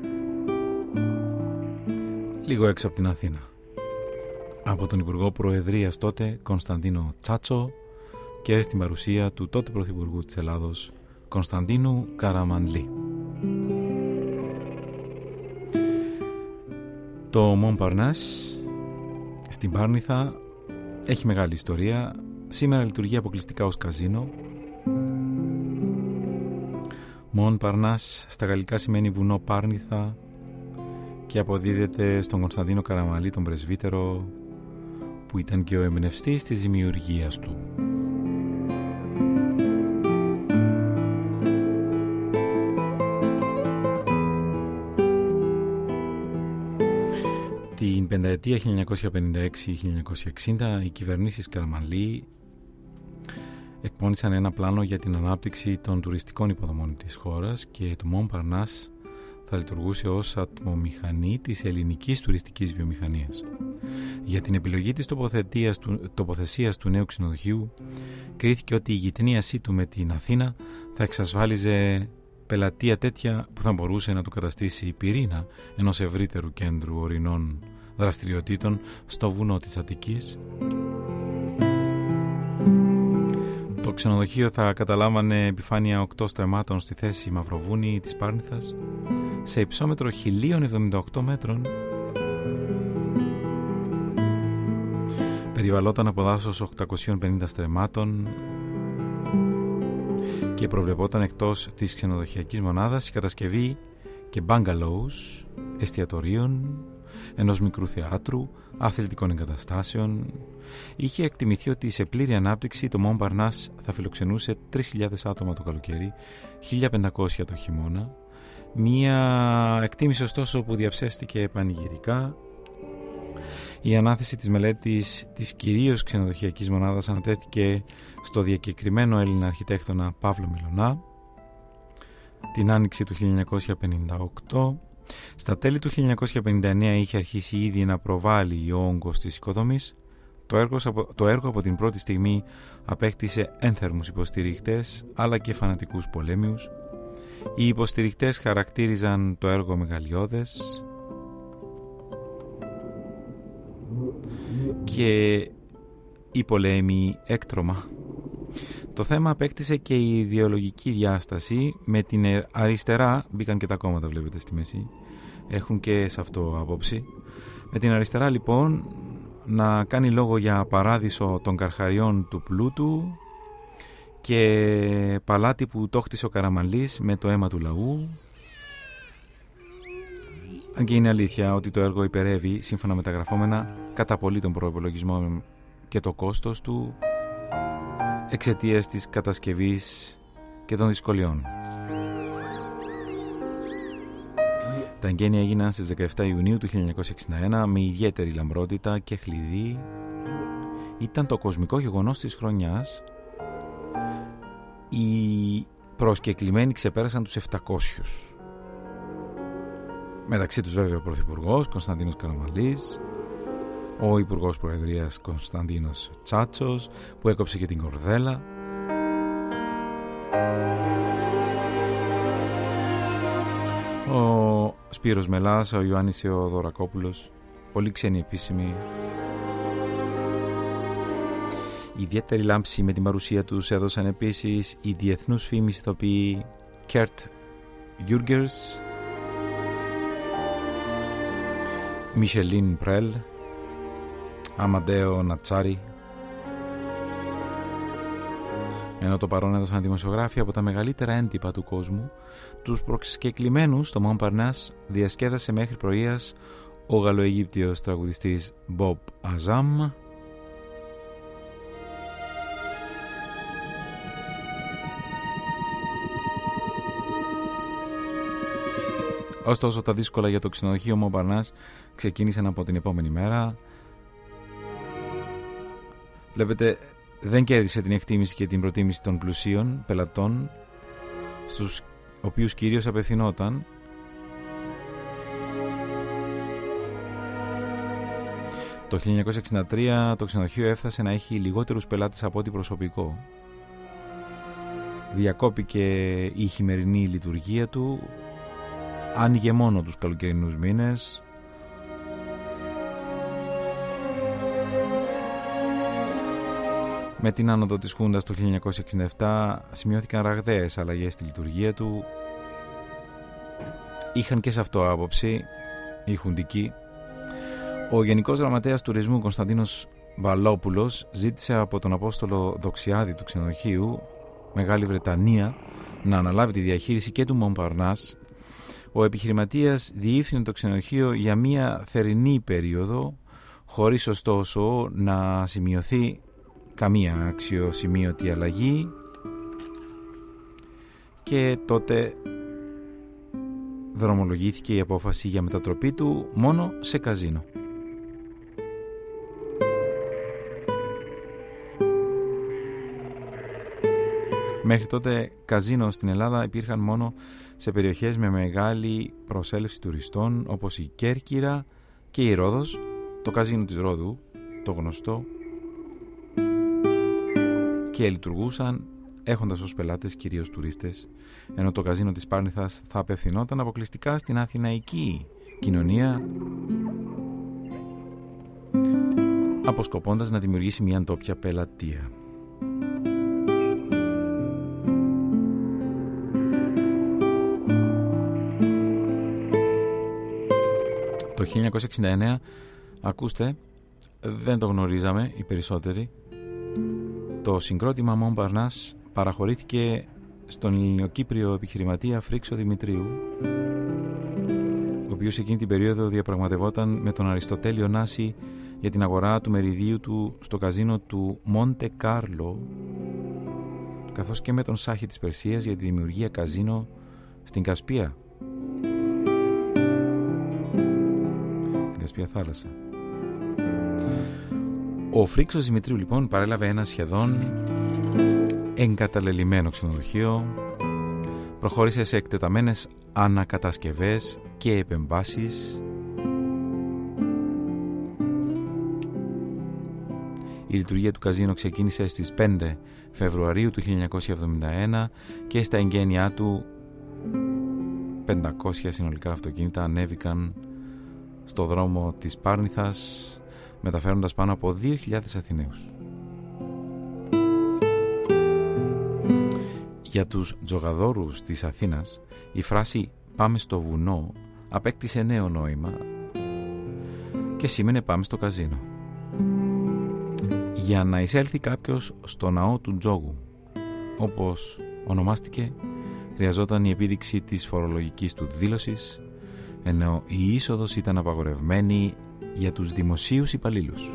λίγο έξω από την Αθήνα, από τον Υπουργό Προεδρίας τότε Κωνσταντίνο Τσάτσο και στην παρουσία του τότε Πρωθυπουργού της Ελλάδος Κωνσταντίνου Καραμανλή. Το Montparnasse στην Πάρνηθα έχει μεγάλη ιστορία. Σήμερα λειτουργεί αποκλειστικά ως καζίνο. Montparnasse στα γαλλικά σημαίνει βουνό Πάρνηθα και αποδίδεται στον Κωνσταντίνο Καραμανλή, τον πρεσβύτερο, που ήταν και ο εμπνευστής της δημιουργίας του. Την πενταετία χίλια εννιακόσια πενήντα έξι με χίλια εννιακόσια εξήντα οι κυβερνήσεις Καραμανλή εκπώνησαν ένα πλάνο για την ανάπτυξη των τουριστικών υποδομών της χώρας και το Montparnasse θα λειτουργούσε ως ατμομηχανή της ελληνικής τουριστικής βιομηχανίας. Για την επιλογή της του, τοποθεσίας του νέου ξενοδοχείου κρίθηκε ότι η γειτνίασή του με την Αθήνα θα εξασφάλιζε πελατεία τέτοια που θα μπορούσε να του καταστήσει πυρήνα ενός ευρύτερου κέντρου ορεινών δραστηριοτήτων στο βουνό της Αττικής. Το ξενοδοχείο θα καταλάμβανε επιφάνεια οκτώ στρεμμάτων στη θέση Μαυροβούνη της Πάρνηθας σε υψόμετρο χίλια εβδομήντα οκτώ μέτρων. Περιβαλλόταν από δάσος οκτακόσια πενήντα στρεμμάτων και προβλεπόταν εκτός της ξενοδοχειακής μονάδας η κατασκευή και μπάγκαλοους, εστιατορίων, ενός μικρού θεάτρου, αθλητικών εγκαταστάσεων. Είχε εκτιμηθεί ότι σε πλήρη ανάπτυξη το Montparnasse θα φιλοξενούσε τρεις χιλιάδες άτομα το καλοκαίρι, χίλια πεντακόσια το χειμώνα. Μία εκτίμηση ωστόσο που διαψεύστηκε πανηγυρικά. Η ανάθεση της μελέτης της κυρίως ξενοδοχειακής μονάδας ανατέθηκε στο διακεκριμένο Έλληνα αρχιτέκτονα Παύλο Μιλωνά την άνοιξη του χίλια εννιακόσια πενήντα οκτώ. Στα τέλη του χίλια εννιακόσια πενήντα εννέα είχε αρχίσει ήδη να προβάλλει ο όγκος της οικοδομής. Το έργο, το έργο από την πρώτη στιγμή απέκτησε ένθερμους υποστηρικτές αλλά και φανατικούς πολέμιους. Οι υποστηρικτές χαρακτήριζαν το έργο μεγαλειώδες και οι πολέμοι έκτρωμα. Το θέμα απέκτησε και η ιδεολογική διάσταση. Με την αριστερά, μπήκαν και τα κόμματα βλέπετε στη μέση, έχουν και σε αυτό απόψη. Με την αριστερά λοιπόν να κάνει λόγο για παράδεισο των καρχαριών του πλούτου και παλάτι που το χτίσε ο Καραμανλής με το αίμα του λαού. Αν και είναι αλήθεια ότι το έργο υπερεύει σύμφωνα με τα γραφόμενα κατά πολύ τον προϋπολογισμό και το κόστος του εξαιτίας της κατασκευής και των δυσκολιών. Τα εγγένεια έγιναν στις δεκαεπτά Ιουνίου του χίλια εννιακόσια εξήντα ένα με ιδιαίτερη λαμπρότητα και χλειδί. Ήταν το κοσμικό γεγονός της χρονιάς. Οι προσκεκλημένοι ξεπέρασαν τους επτακόσιους. Μεταξύ τους βέβαια ο Πρωθυπουργός Κωνσταντίνος Καραμανλής, ο Υπουργός Προεδρίας Κωνσταντίνος Τσάτσος που έκοψε και την κορδέλα, ο Σπύρος Μελάς, ο Ιωάννης Θεοδωρακόπουλος, πολύ ξένοι επίσημοι. Ιδιαίτερη λάμψη με την παρουσία τους έδωσαν επίσης οι διεθνούς φήμης ηθοποιοί Kurt Jürgens, Μισελίν Πρέλ, Αμαντέο Νατσάρι, ενώ το παρόν έδωσαν δημοσιογράφοι από τα μεγαλύτερα έντυπα του κόσμου. Τους προσκεκλημένους στο Μοντπαρνάς διασκέδασε μέχρι πρωίας ο Γαλλοαιγύπτιος τραγουδιστής Μπομπ Αζάμ, ωστόσο τα δύσκολα για το ξενοδοχείο Μοντπαρνάς ξεκίνησαν από την επόμενη μέρα. Βλέπετε, δεν κέρδισε την εκτίμηση και την προτίμηση των πλουσίων πελατών, στους οποίους κυρίως απευθυνόταν. Το χίλια εννιακόσια εξήντα τρία το ξενοδοχείο έφτασε να έχει λιγότερους πελάτες από ό,τι προσωπικό. Διακόπηκε η χειμερινή λειτουργία του, άνοιγε μόνο τους καλοκαιρινούς μήνες. Με την άνοδο της Χούντας το χίλια εννιακόσια εξήντα επτά σημειώθηκαν ραγδαίες αλλαγές στη λειτουργία του. Είχαν και σε αυτό άποψη οι χουντικοί. Ο Γενικός Γραμματέας Τουρισμού Κωνσταντίνος Βαλόπουλος ζήτησε από τον Απόστολο Δοξιάδη του ξενοδοχείου Μεγάλη Βρετανία να αναλάβει τη διαχείριση και του Μοντπαρνάς. Ο επιχειρηματίας διεύθυνε το ξενοδοχείο για μία θερινή περίοδο, χωρίς ωστόσο να σημειωθεί καμία αξιοσημείωτη αλλαγή, και τότε δρομολογήθηκε η απόφαση για μετατροπή του μόνο σε καζίνο. Μέχρι τότε καζίνο στην Ελλάδα υπήρχαν μόνο σε περιοχές με μεγάλη προσέλευση τουριστών, όπως η Κέρκυρα και η Ρόδος, το καζίνο της Ρόδου, το γνωστό, και λειτουργούσαν έχοντας ως πελάτες κυρίως τουρίστες, ενώ το καζίνο της Πάρνηθας θα απευθυνόταν αποκλειστικά στην αθηναϊκή κοινωνία, αποσκοπώντας να δημιουργήσει μια ντόπια πελατεία. Το χίλια εννιακόσια εξήντα εννέα, ακούστε, δεν το γνωρίζαμε οι περισσότεροι, το συγκρότημα Μοντπαρνάς παραχωρήθηκε στον Ελληνοκύπριο επιχειρηματία Φρίξο Δημητρίου, ο οποίος εκείνη την περίοδο διαπραγματευόταν με τον Αριστοτέλειο Νάση για την αγορά του μεριδίου του στο καζίνο του Μοντε Κάρλο, καθώς και με τον Σάχη της Περσίας για τη δημιουργία καζίνο στην Κασπία, στην Κασπία θάλασσα. Ο Φρίξος Δημητρίου λοιπόν παρέλαβε ένα σχεδόν εγκαταλελειμμένο ξενοδοχείο, προχώρησε σε εκτεταμένες ανακατασκευές και επεμβάσεις. Η λειτουργία του καζίνο ξεκίνησε στις πέντε Φεβρουαρίου του χίλια εννιακόσια εβδομήντα ένα και στα εγγένειά του πεντακόσια συνολικά αυτοκίνητα ανέβηκαν στο δρόμο της Πάρνηθας, μεταφέροντας πάνω από δύο χιλιάδες Αθηναίους. Για τους τζογαδόρους της Αθήνας η φράση «πάμε στο βουνό» απέκτησε νέο νόημα και σήμαινε «πάμε στο καζίνο». Για να εισέλθει κάποιος στο ναό του Τζόγου, όπως ονομάστηκε, χρειαζόταν η επίδειξη της φορολογικής του δήλωσης, ενώ η είσοδος ήταν απαγορευμένη για τους δημοσίους υπαλλήλους.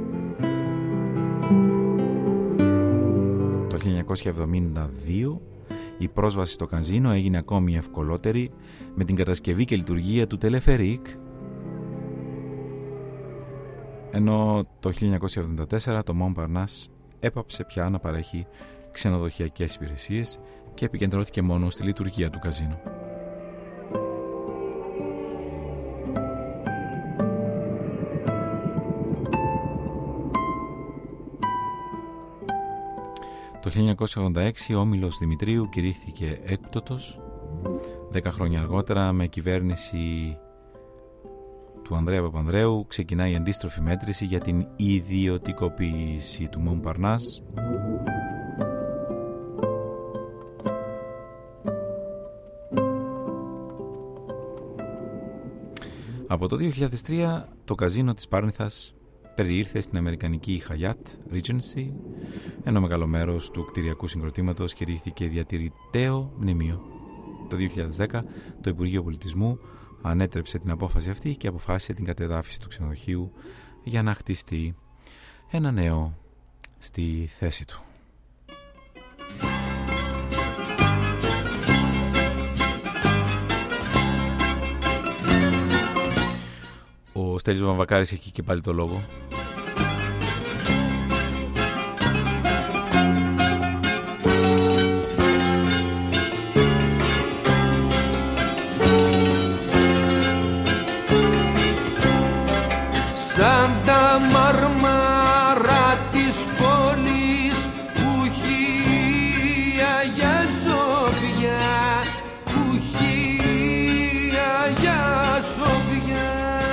Το χίλια εννιακόσια εβδομήντα δύο η πρόσβαση στο καζίνο έγινε ακόμη ευκολότερη με την κατασκευή και λειτουργία του τελεφερίκ, ενώ το χίλια εννιακόσια εβδομήντα τέσσερα το Μοντπαρνάς έπαψε πια να παρέχει ξενοδοχειακές υπηρεσίες και επικεντρώθηκε μόνο στη λειτουργία του καζίνο. Το χίλια εννιακόσια ογδόντα έξι ο όμιλος Δημητρίου κηρύχθηκε έκπτωτος. Δέκα χρόνια αργότερα, με κυβέρνηση του Ανδρέα Παπανδρέου ξεκινάει η αντίστροφη μέτρηση για την ιδιωτικοποίηση του Μοntparnasse. Από το δύο χιλιάδες τρία το καζίνο της Πάρνηθας περιήρθε στην αμερικανική Hyatt Regency, ενώ μεγάλο μέρος του κτηριακού συγκροτήματος κηρύχθηκε διατηρηταίο μνημείο. Το δύο χιλιάδες δέκα το Υπουργείο Πολιτισμού ανέτρεψε την απόφαση αυτή και αποφάσισε την κατεδάφιση του ξενοδοχείου για να χτιστεί ένα νέο στη θέση του. Ο Στέλιος Βαμβακάρης έχει και πάλι το λόγο. Σαν τα μαρμάρα της πόλης που έχει η Αγιά Σοφιά, που έχει η Αγιά Σοφιά.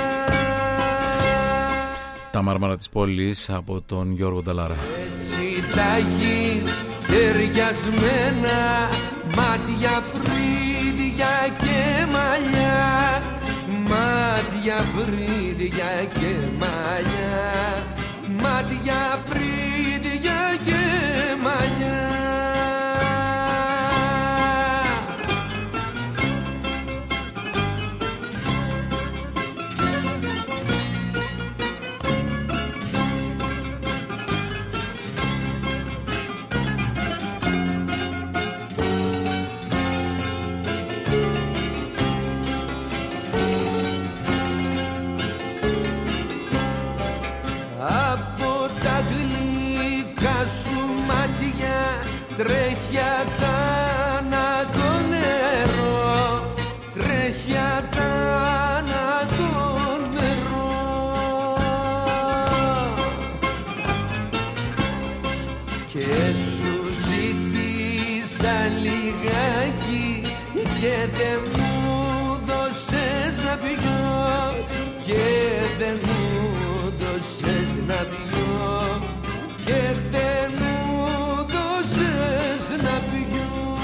Τα μάρμαρα της πόλης από τον Γιώργο Νταλάρα. Έτσι τα έχεις ταιριασμένα, μάτια, φρύδια και μαλλιά, μάτια, φρύδια και μαλλιά, μάτια, φρύδια και μαλλιά. Τρέχει αθάνατο νερό, τρέχει αθάνατο νερό, και σου ζήτησα λιγάκι και δεν μου δώσες να πιω, και δεν μου δώσες να πιω, και δεν μου να πιω.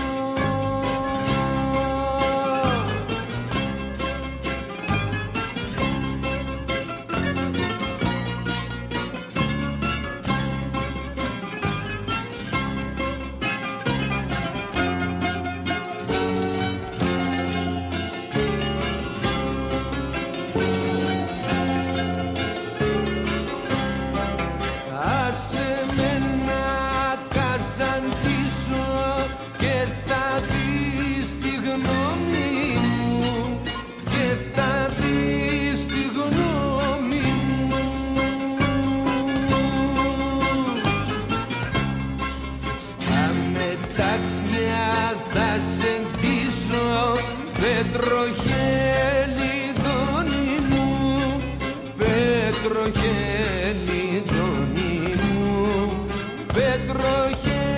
Άσε με να καζαντήσω και θα δεις τη γνώμη μου, και θα δεις τη γνώμη μου. Στα μεταξιά θα σε ντύσω, πετροχέλιδόνι μου, πετροχέλιδόνι μου, πετροχέλιδόνι.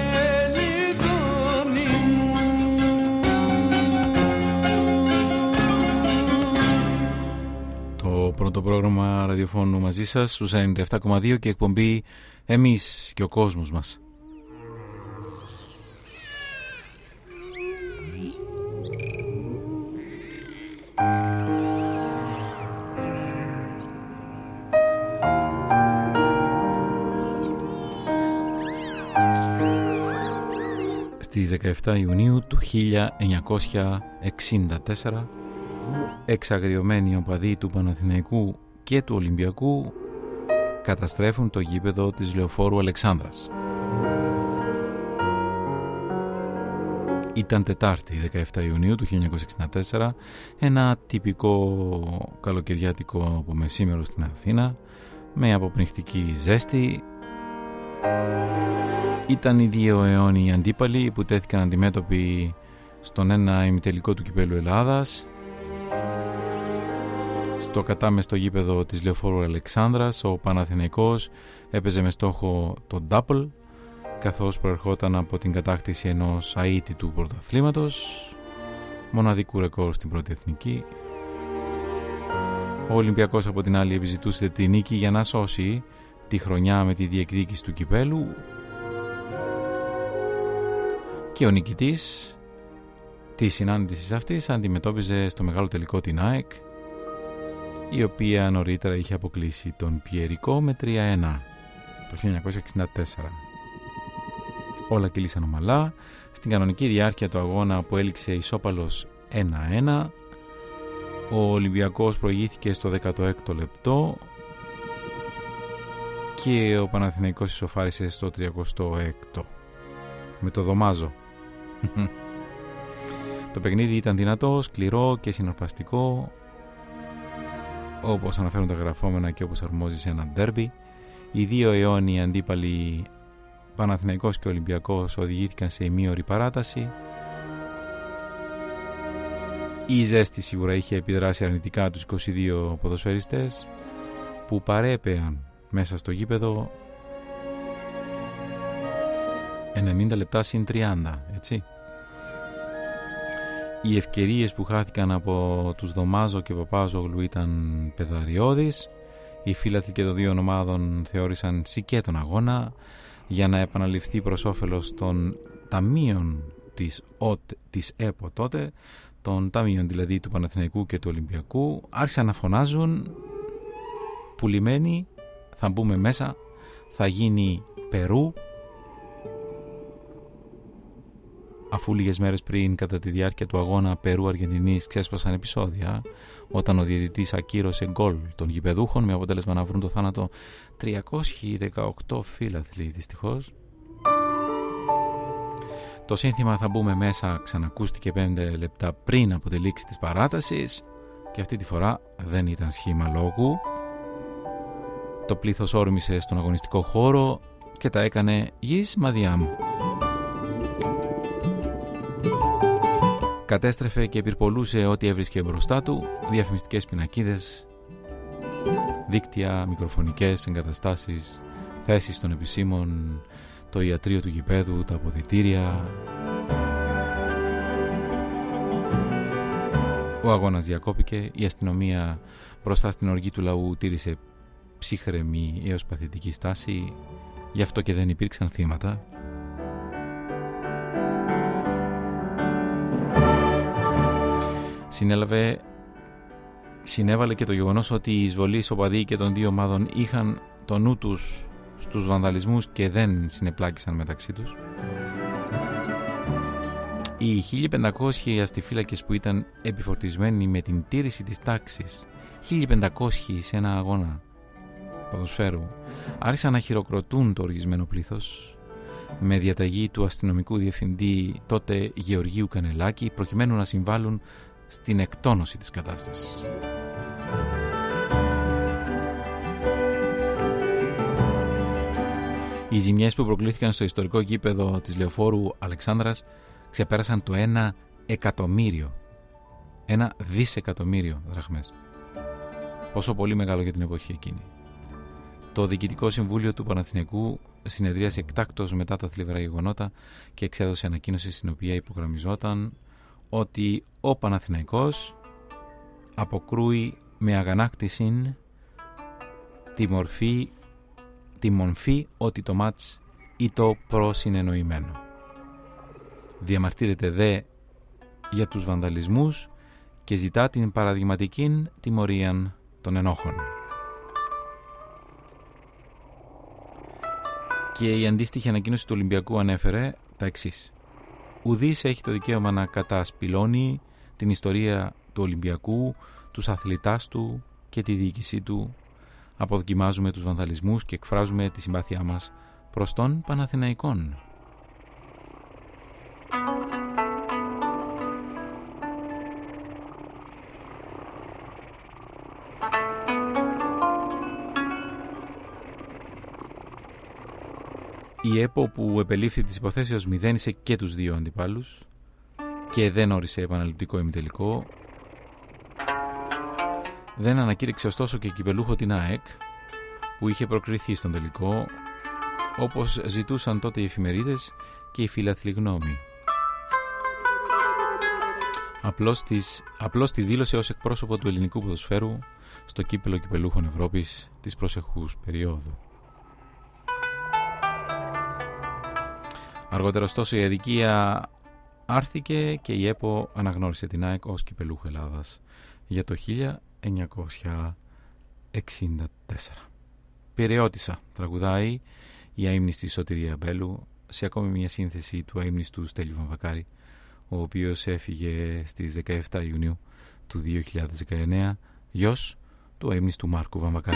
Το πρώτο πρόγραμμα ραδιοφώνου μαζί σας στους ενενήντα επτά κόμμα δύο και εκπομπή «Εμείς και ο κόσμος μας». Στις δεκαεφτά Ιουνίου του χίλια εννιακόσια εξήντα τέσσερα, εξαγριωμένοι οπαδοί του Παναθηναϊκού και του Ολυμπιακού καταστρέφουν το γήπεδο της Λεωφόρου Αλεξάνδρας. Ήταν Τετάρτη, δεκαεφτά Ιουνίου του χίλια εννιακόσια εξήντα τέσσερα, ένα τυπικό καλοκαιριάτικο από μεσήμερο στην Αθήνα, με αποπνιχτική ζέστη. Ήταν οι δύο αιώνιοι αντίπαλοι που τέθηκαν αντιμέτωποι στον ένα ημιτελικό του Κυπέλλου Ελλάδας, στο κατάμεστο γήπεδο της Λεωφόρου Αλεξάνδρας. Ο Παναθηναϊκός έπαιζε με στόχο το double, καθώς προερχόταν από την κατάκτηση ενός αίτητου πρωταθλήματος, μοναδικού ρεκόρ στην πρώτη εθνική, Ο Ολυμπιακός από την άλλη επιζητούσε τη νίκη για να σώσει τη χρονιά με τη διεκδίκηση του κυπέλου και ο νικητής της συνάντησης αυτής αντιμετώπιζε στο μεγάλο τελικό την ΑΕΚ, η οποία νωρίτερα είχε αποκλείσει τον Πιερικό με τρία ένα το χίλια εννιακόσια εξήντα τέσσερα. Όλα κύλησαν ομαλά στην κανονική διάρκεια του αγώνα που έληξε ισόπαλος ένα ένα. Ο Ολυμπιακός προηγήθηκε στο δέκατο έκτο λεπτό και ο Παναθηναϊκός ισοφάρισε στο τριακοστό έκτο με το Δωμάζο. Το παιχνίδι ήταν δυνατό, σκληρό και συναρπαστικό, όπως αναφέρουν τα γραφόμενα και όπως αρμόζει σε ένα ντέρμπι. Οι δύο αιώνιοι αντίπαλοι Παναθηναϊκός και Ολυμπιακός οδηγήθηκαν σε ημίωρη παράταση. Η ζέστη σίγουρα είχε επιδράσει αρνητικά τους είκοσι δύο ποδοσφαιριστές που παρέπεαν μέσα στο γήπεδο ενενήντα λεπτά συν τριάντα, έτσι. Οι ευκαιρίες που χάθηκαν από τους Δωμάζο και Παπάζογλου ήταν πεδαριώδεις. Οι φίλαθλοι και των δύο ομάδων θεώρησαν σικέ τον αγώνα για να επαναληφθεί προς όφελος των ταμείων της, ΟΤ, της ΕΠΟ τότε, των ταμείων δηλαδή του Παναθηναϊκού και του Ολυμπιακού. Άρχισαν να φωνάζουν πουλημένοι, θα μπούμε μέσα, θα γίνει Περού, αφού λίγες μέρες πριν κατά τη διάρκεια του αγώνα Περού-Αργεντινής ξέσπασαν επεισόδια όταν ο διαιτητής ακύρωσε γκολ των γηπεδούχων με αποτέλεσμα να βρουν το θάνατο τριακόσιοι δεκαοκτώ φίλαθλοι δυστυχώς. Το σύνθημα θα μπούμε μέσα ξανακούστηκε πέντε λεπτά πριν από τη λήξη της παράτασης και αυτή τη φορά δεν ήταν σχήμα λόγου. Το πλήθος όρμησε στον αγωνιστικό χώρο και τα έκανε γης μαδιάμ. Κατέστρεφε και επιρπολούσε ό,τι έβρισκε μπροστά του, διαφημιστικές πινακίδες, δίκτυα, μικροφωνικές εγκαταστάσεις, θέσεις των επισήμων, το ιατρείο του γηπέδου, τα αποδυτήρια. Ο αγώνας διακόπηκε, η αστυνομία μπροστά στην οργή του λαού τήρησε ψύχρεμη έως παθητική στάση, γι' αυτό και δεν υπήρξαν θύματα. Συνέλαβε, συνέβαλε και το γεγονός ότι οι εισβολείς οπαδοί και των δύο ομάδων είχαν το νου τους στους βανδαλισμούς και δεν συνεπλάκησαν μεταξύ τους. Οι χίλια πεντακόσιοι αστιφύλακες που ήταν επιφορτισμένοι με την τήρηση της τάξης, χίλια πεντακόσιοι σε ένα αγώνα ποδοσφαίρου, άρχισαν να χειροκροτούν το οργισμένο πλήθος με διαταγή του αστυνομικού διευθυντή τότε Γεωργίου Κανελάκη προκειμένου να συμβάλλουν στην εκτόνωση της κατάστασης. Οι ζημιές που προκλήθηκαν στο ιστορικό γήπεδο της Λεωφόρου Αλεξάνδρας ξεπέρασαν το ένα εκατομμύριο. Ένα δισεκατομμύριο δραχμές. Πόσο πολύ μεγάλο για την εποχή εκείνη. Το Διοικητικό Συμβούλιο του Παναθηναϊκού συνεδρίασε εκτάκτως μετά τα θλιβερά γεγονότα και εξέδωσε ανακοίνωση στην οποία υπογραμμιζόταν ότι ο Παναθηναϊκός αποκρούει με αγανάκτηση τη μορφή, τη μορφή ότι το μάτς ή το προσυνεννοημένο. Διαμαρτύρεται δε για τους βανδαλισμούς και ζητά την παραδειγματική τιμωρία των ενόχων. Και η αντίστοιχη ανακοίνωση του Ολυμπιακού ανέφερε τα εξής. Ουδής έχει το δικαίωμα να κατασπηλώνει την ιστορία του Ολυμπιακού, τους αθλητάς του και τη διοίκησή του. Αποδοκιμάζουμε τους βανδαλισμούς και εκφράζουμε τη συμπάθειά μας προς τον Παναθηναϊκόν. Η ΕΠΟ που επελήφθη της υποθέσεως μηδένισε και τους δύο αντιπάλους και δεν όρισε επαναληπτικό ημιτελικό. Δεν ανακήρυξε ωστόσο και κυπελούχο την ΑΕΚ που είχε προκριθεί στον τελικό, όπως ζητούσαν τότε οι εφημερίδες και οι φίλαθλοι γνώμη. απλώς, της, απλώς τη δήλωσε ως εκπρόσωπο του ελληνικού ποδοσφαίρου στο κύπελλο κυπελούχων Ευρώπης της προσεχούς περίοδου. Αργότερα ωστόσο η αδικία άρθηκε και η ΕΠΟ αναγνώρισε την ΑΕΚ ως κυπελούχο Ελλάδας για το χίλια εννιακόσια εξήντα τέσσερα. Πειραιώτισσα τραγουδάει η αείμνηστη Σωτηρία Μπέλου σε ακόμη μια σύνθεση του αείμνηστου Στέλιου Βαμβακάρη, ο οποίος έφυγε στις δεκαεπτά Ιουνίου του δύο χιλιάδες δεκαεννέα, γιος του αείμνηστου Μάρκου Βαμβακάρη.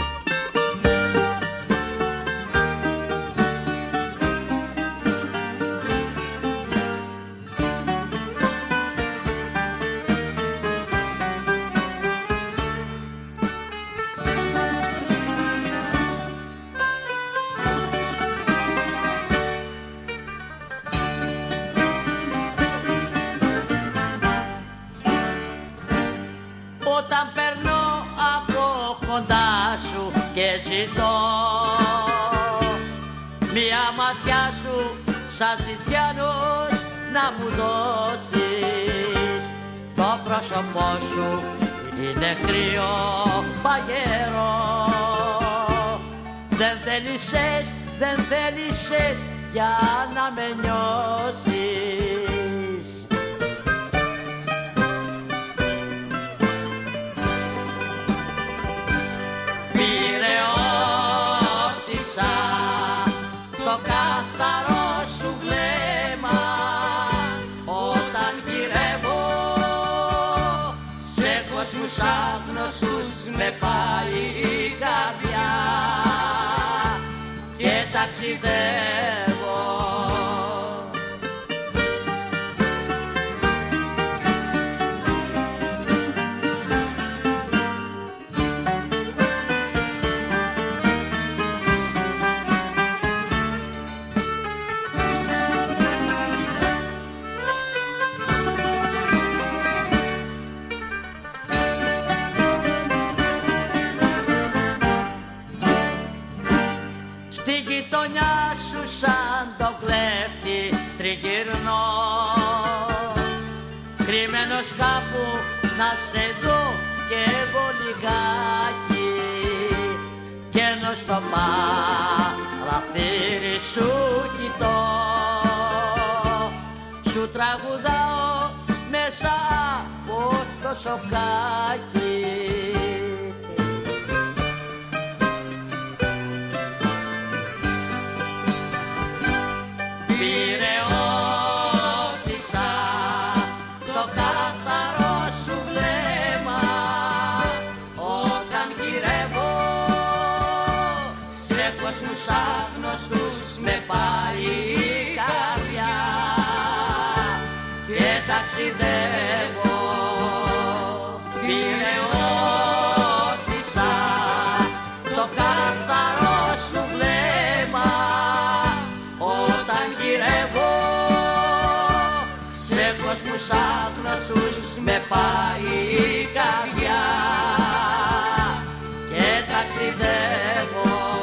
Σαν ζητιάνος να μου δώσεις το πρόσωπό σου είναι κρύο παγερό. Δεν θέλησες, δεν θέλησες για να με νιώσεις. Πειραιώτισσα το καθαρό άγνωστους με πάει η καρδιά και ταξιδεύω. Σαν το κλέφτη τριγυρνώ, κρυμμένος κάπου να σε δω και εγώ λιγάκι, κι ενώ στο παραθύρι σου κοιτώ, σου τραγουδάω μέσα από το σοκάκι. Πειραιώτισσα το καθαρό σου βλέμμα όταν γυρεύω σε κόσμους άγνωστους με πάει η καρδιά και ταξιδεύω. Πειραιώτισσα το καθαρό σου βλέμμα όταν γυρεύω σε κόσμους άγνωστους με πάει η καρδιά και ταξιδεύω.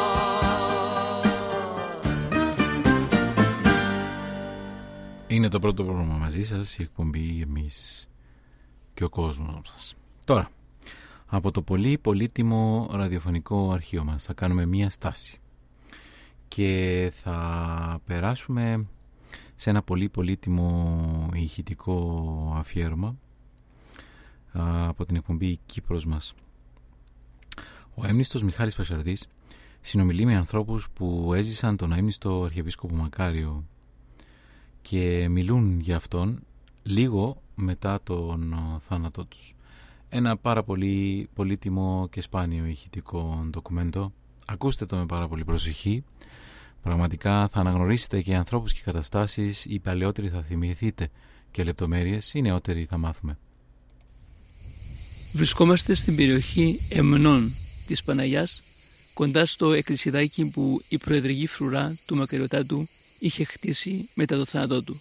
Είναι το πρώτο πρόγραμμα μαζί σας, η εκπομπή «Εμείς και ο κόσμος μας». Τώρα, από το πολύ πολύτιμο ραδιοφωνικό αρχείο μας θα κάνουμε μία στάση και θα περάσουμε σε ένα πολύ πολύτιμο ηχητικό αφιέρωμα από την εκπομπή Κύπρος μας. Ο αείμνηστος Μιχάλης Πασαρδής συνομιλεί με ανθρώπους που έζησαν τον αείμνηστο Αρχιεπίσκοπο Μακάριο και μιλούν για αυτόν λίγο μετά τον θάνατό τους. Ένα πάρα πολύ πολύτιμο και σπάνιο ηχητικό ντοκουμέντο. Ακούστε το με πάρα πολύ προσοχή. Πραγματικά θα αναγνωρίσετε και ανθρώπους και καταστάσεις. Οι παλαιότεροι θα θυμηθείτε και λεπτομέρειες, οι νεότεροι θα μάθουμε. Βρισκόμαστε στην περιοχή Εμνών της Παναγιάς, κοντά στο εκκλησιδάκι που η προεδρική φρουρά του Μακαριωτάτου είχε χτίσει μετά το θάνατό του.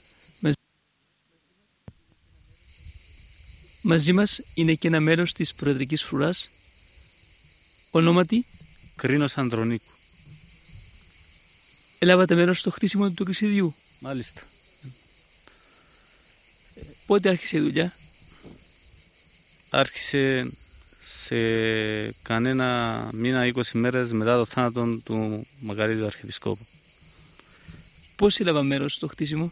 Μαζί μας είναι και ένα μέρος της προεδρικής φρουράς, ονόματι Κρίνος Ανδρονίκου. Έλαβατε μέρος στο χτίσιμο του εκκλησιδιού. Μάλιστα. Πότε άρχισε η δουλειά? άρχισε σε κανένα μήνα, είκοσι μέρες μετά το θάνατο του Μακαρίτου Αρχιεπισκόπου. Πώς έλαβαν μέρος στο χτίσιμο?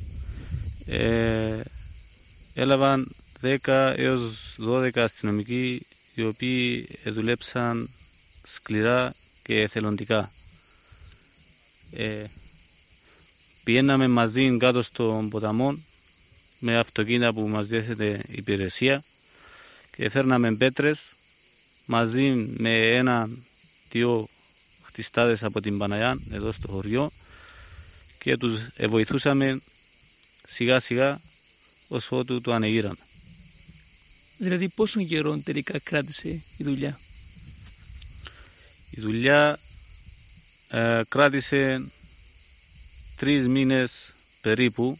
Ε, έλαβαν δέκα έως δώδεκα αστυνομικοί, οι οποίοι δουλέψαν σκληρά και εθελοντικά. Ε, Πηγαίναμε μαζί κάτω στον ποταμό με αυτοκίνητα που μας διέθετε υπηρεσία και φέρναμε πέτρες μαζί με ένα-δύο χτιστάδες από την Παναγιά εδώ στο χωριό και τους βοηθούσαμε σιγά σιγά ως ότου το ανοίγηραμε. Δηλαδή πόσο καιρό τελικά κράτησε η δουλειά? Η δουλειά ε, κράτησε τρεις μήνες περίπου,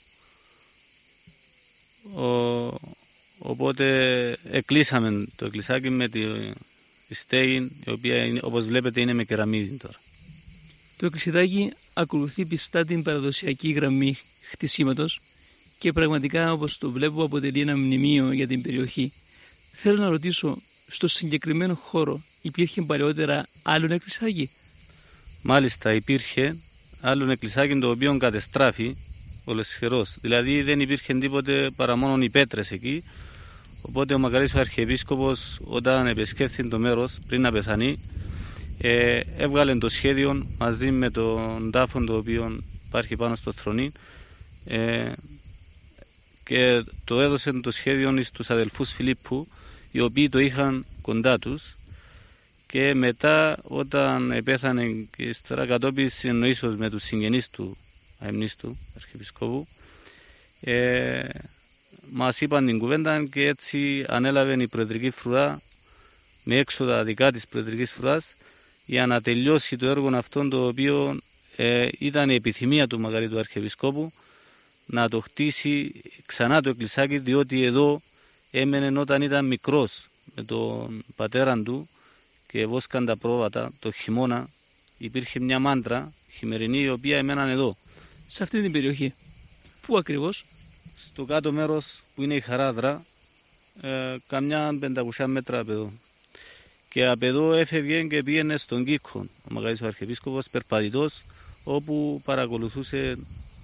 ο, οπότε εκλείσαμε το εκκλησάκι με τη, τη στέγη, η οποία είναι, όπως βλέπετε είναι με κεραμίδι τώρα. Το εκκλησιδάκι ακολουθεί πιστά την παραδοσιακή γραμμή χτισήματος και πραγματικά, όπως το βλέπω, αποτελεί ένα μνημείο για την περιοχή. Θέλω να ρωτήσω, στο συγκεκριμένο χώρο υπήρχε παλαιότερα άλλον εκκλησάκι? Μάλιστα υπήρχε άλλον εκκλησάκι, το οποίο κατεστράφη ολοσχερός. Δηλαδή δεν υπήρχε τίποτε παρά μόνο οι πέτρες εκεί. Οπότε ο Μακαρίτης ο Αρχιεπίσκοπος, όταν επισκέφθηκε το μέρος πριν να πεθανεί, ε, έβγαλε το σχέδιο μαζί με τον τάφο το οποίο υπάρχει πάνω στο θρονί ε, και το έδωσε το σχέδιο στους αδελφούς Φιλίππου, οι οποίοι το είχαν κοντά τους. Και μετά, όταν πέθανε και ύστερα κατόπιν συνεννοήσεως με τους συγγενείς του αειμνίστου Αρχιεπισκόπου, ε, μας είπαν την κουβέντα και έτσι ανέλαβε η Προεδρική Φρουρά με έξοδα δικά της Προεδρικής Φρουράς για να τελειώσει το έργο αυτό, το οποίο ε, ήταν η επιθυμία του Μακαρίτου Αρχιεπισκόπου να το χτίσει ξανά το εκκλησάκι, διότι εδώ έμενε όταν ήταν μικρός με τον πατέρα του και βόσκαν τα πρόβατα το χειμώνα. Υπήρχε μια μάντρα χειμερινή η οποία εμέναν εδώ. Σε αυτή την περιοχή. Πού ακριβώς? Στο κάτω μέρος που είναι η Χαράδρα, ε, καμιά πεντακόσια μέτρα από εδώ. Και από εδώ έφευγε και πήγαινε στον Κίκο ο Μακαρίτης ο Αρχιεπίσκοπος περπατητός, όπου παρακολουθούσε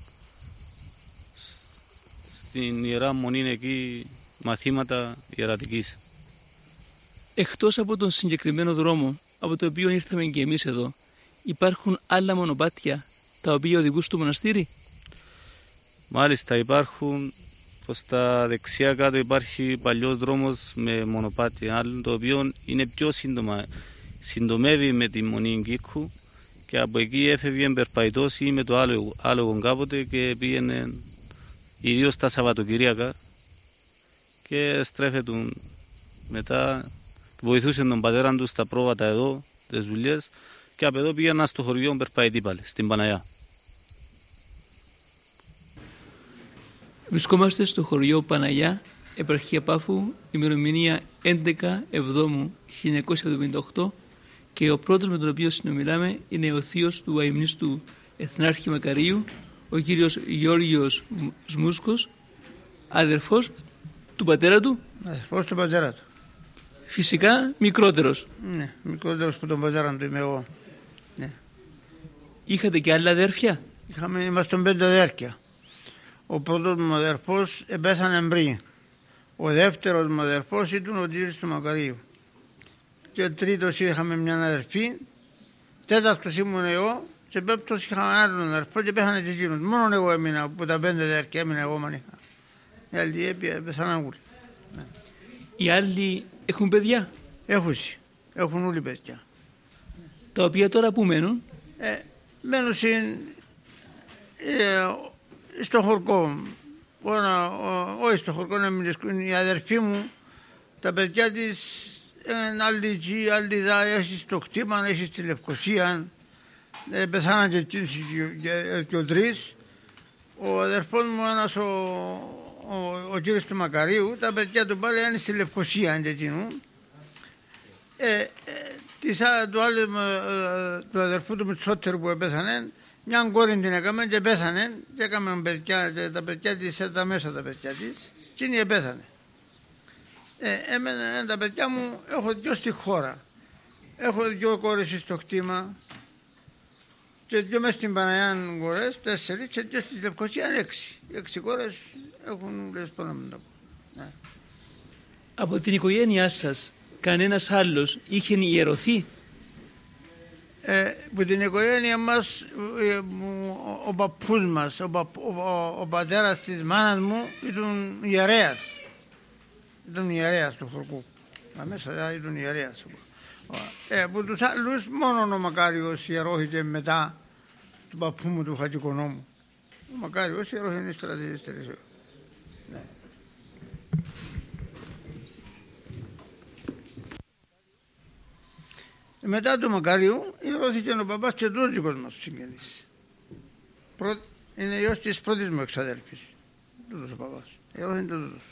στην Ιερά Μονή εκεί μαθήματα ιερατικής. Εκτός από τον συγκεκριμένο δρόμο, από το οποίο ήρθαμε και εμείς εδώ, υπάρχουν άλλα μονοπάτια τα οποία οδηγούν στο μοναστήρι? Μάλιστα υπάρχουν. Προς τα δεξιά κάτω υπάρχει παλιός δρόμος με μονοπάτια, άλλο το οποίο είναι πιο σύντομα. Συντομεύει με τη Μονή Κίκου και από εκεί έφευγε περπατητός ή με το άλλο άλογο κάποτε και πήγαινε ιδίως τα Σαββατοκυριακά και στρέφεται μετά. Βοηθούσε τον πατέρα του στα πρόβατα εδώ, τις δουλειές, και από εδώ πήγαινα στο χωριό περπατητή πάλι, στην Παναγιά. Βρισκόμαστε στο χωριό Παναγιά, επαρχία Πάφου, ημερομηνία έντεκα Εβδόμου χίλια εννιακόσια εβδομήντα οκτώ, και ο πρώτος με τον οποίο συνομιλάμε είναι ο θείος του αειμνίστου Εθνάρχη Μακαρίου, ο κύριος Γιώργος Σμούσκος, αδερφός του πατέρα του. Αδερφός του πατέρα του. Φυσικά μικρότερος. Ναι, μικρότερος που τον πατέρα του είμαι εγώ. Ναι. Είχατε και άλλα αδέρφια? Είχαμε, ήμασταν πέντε αδέρφια. Ο πρώτος μου αδερφός επέθανε πριν. Ο δεύτερος μου αδερφός ήταν ο Τύρης του Μακαρίου. Και ο τρίτος είχαμε μια αδερφή. Τέταρτος ήμουν εγώ και πέμπτος είχαμε άλλον αδερφό και πέθανε και εκείνος. Μόνο εγώ έμεινα, από τα πέντε αδέρφια έμεινα εγώ μαν είχα. Οι άλλοι πέθαναν όλοι. Ναι. Οι άλλοι έχουν παιδιά? Έχουν, έχουν όλοι παιδιά. Τα οποία τώρα που μένουν? Ε, μένουν στην, ε, στο χορκό. Όχι στο χορκό, η αδερφή μου, τα παιδιά της, ε, άλλη εκεί, άλλη εδώ, έχει στο κτήμα, έχει στη Λευκοσία. Ε, πεθάναν και εκείνους και ο τρεις. Ο αδερφός μου, ένας ο, ο, ο κύριος του Μακαρίου, τα παιδιά του πάλι είναι στη Λευκοσία και εκείνου. Ε, ε, της, του άλλου ε, του αδερφού του Μητσότερου που πέθανε, μια κόρη την έκαμε και πέθανε και έκαμε παιδιά, και τα παιδιά της, τα μέσα τα παιδιά της, και είναι πέθανε. Ε, εμένα, τα παιδιά μου έχω δυο στη χώρα. Έχω δυο κόρες στο κτήμα και δυο μες στην Παναγιάν κόρες, τέσσερις, και δυο στη Λευκοσία έξι. Έξι κόρες έχουν λες πάνω με τα πω. Ναι. Από την οικογένειά σας, κανένας άλλος είχε ιερωθεί? Ε, που την οικογένεια μας, ε, ο, ο παππούς μας, ο, παπ, ο, ο, ο πατέρας της μάνας μου ήταν ιερέας. Ήταν ιερέας του Χορκού. Αμέσα ήταν ιερέας. Ε, από τους άλλους μόνο ο Μακάριος ιερώθηκε μετά του παππού μου, του Χατζικονόμου. Ο Μακάριος ιερώθηκε στρατηγιστής. Ναι. Μετά του Μακάριου ιερώθηκε ο παπάς και τούτος μας συγγενής. Είναι γιος της πρώτης μου εξαδέλφης. Τούτος ο παπάς. Ιερώθηκε τούτος.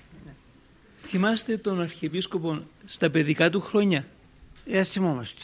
Θυμάστε τον Αρχιεπίσκοπο στα παιδικά του χρόνια? Ε, θυμόμαστε.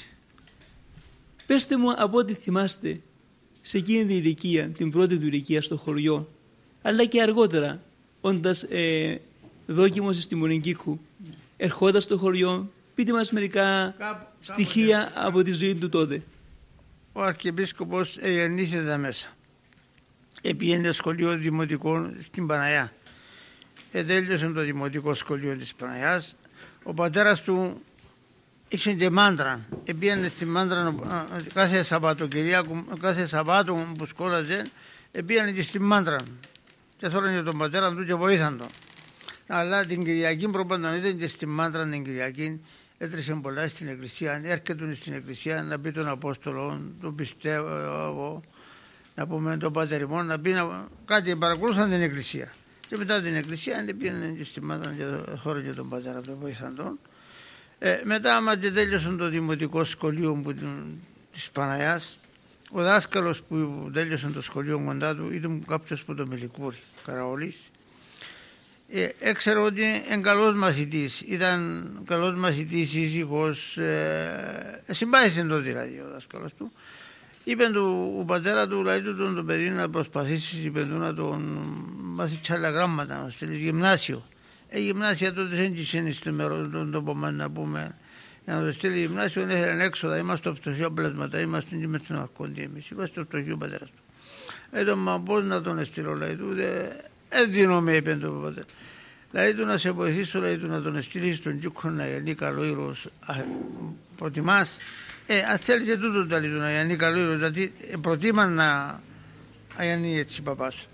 Πεςτε μου από ό,τι θυμάστε σε εκείνη την ηλικία, την πρώτη του ηλικία στο χωριό, αλλά και αργότερα, όντας ε, δόκιμος στη Μονικίκου, ερχόντας στο χωριό, πείτε μας μερικά κάπου, στοιχεία κάπου, από τη ζωή του τότε. Ο Αρχιεπίσκοπος γεννήθηκε μέσα. Επήγαινε σχολείο δημοτικό στην Παναγιά. Ετέλειωσε το δημοτικό σχολείο της Παναγιάς. Ο πατέρας του είχε και μάντρα. Επήγαινε στη μάντρα κάθε Σαββατοκυριακό, κάθε Σαββάτο που σκόλαζε, επήγαινε και στη μάντρα. Και θόρανε τον πατέρα του και βοήθαν τον. Αλλά την Κυριακή προπαντών ήταν και στη μάντρα την Κυριακή. Έτρεξε πολλά στην εκκλησία, έρχεται στην εκκλησία να πει τον Απόστολο, τον πιστεύω, να πούμε τον Πατεριμόν, να πει να... κάτι, παρακολούθαν την εκκλησία. Και μετά την εκκλησία πήγαινε και στη μάτρα και χώρο και τον πατέρα του, βοήθαν τον. Ε, μετά, άμα και τέλειωσαν το δημοτικό σχολείο που, της Παναγιάς, ο δάσκαλος που τέλειωσε το σχολείο κοντά του ήταν κάποιος που το Μελικούρι, Καραολής. Ε, έξερα ότι είναι καλός μαθητής, ήταν καλός μαθητής, ήσυχος, ε, συμπάθησε το δηλαδή ο δάσκαλος του. Είπε του ο πατέρα του, δηλαδή του τον το παιδί να προσπαθήσει, είπε του να τον μάθει άλλα γράμματα, να στείλει γυμνάσιο. Ε, γυμνάσια τότε δεν είχε στο μέρο τον τόπο μας να πούμε, να το στείλει γυμνάσιο, έφεραν έξοδα, είμαστε στο φτωχείο πλάσματα, είμαστε και με τον Αρκόντι εμείς, είμαστε στο φτωχείο πατέρας του. Ε, μα πώς να τον στείλω, λέει του, δεν δίνω με, είπε το πατέρα. Δηλαδή του να σε βοηθήσω, δηλαδή του να τον στείλει στον Κίκο να γεννεί καλό ήρος, προτιμάς. Ε, αν θέλει και τούτο το λέει του να γεννεί καλό ήρος, γιατί προτίμαν να γεννεί έτσι παπάς.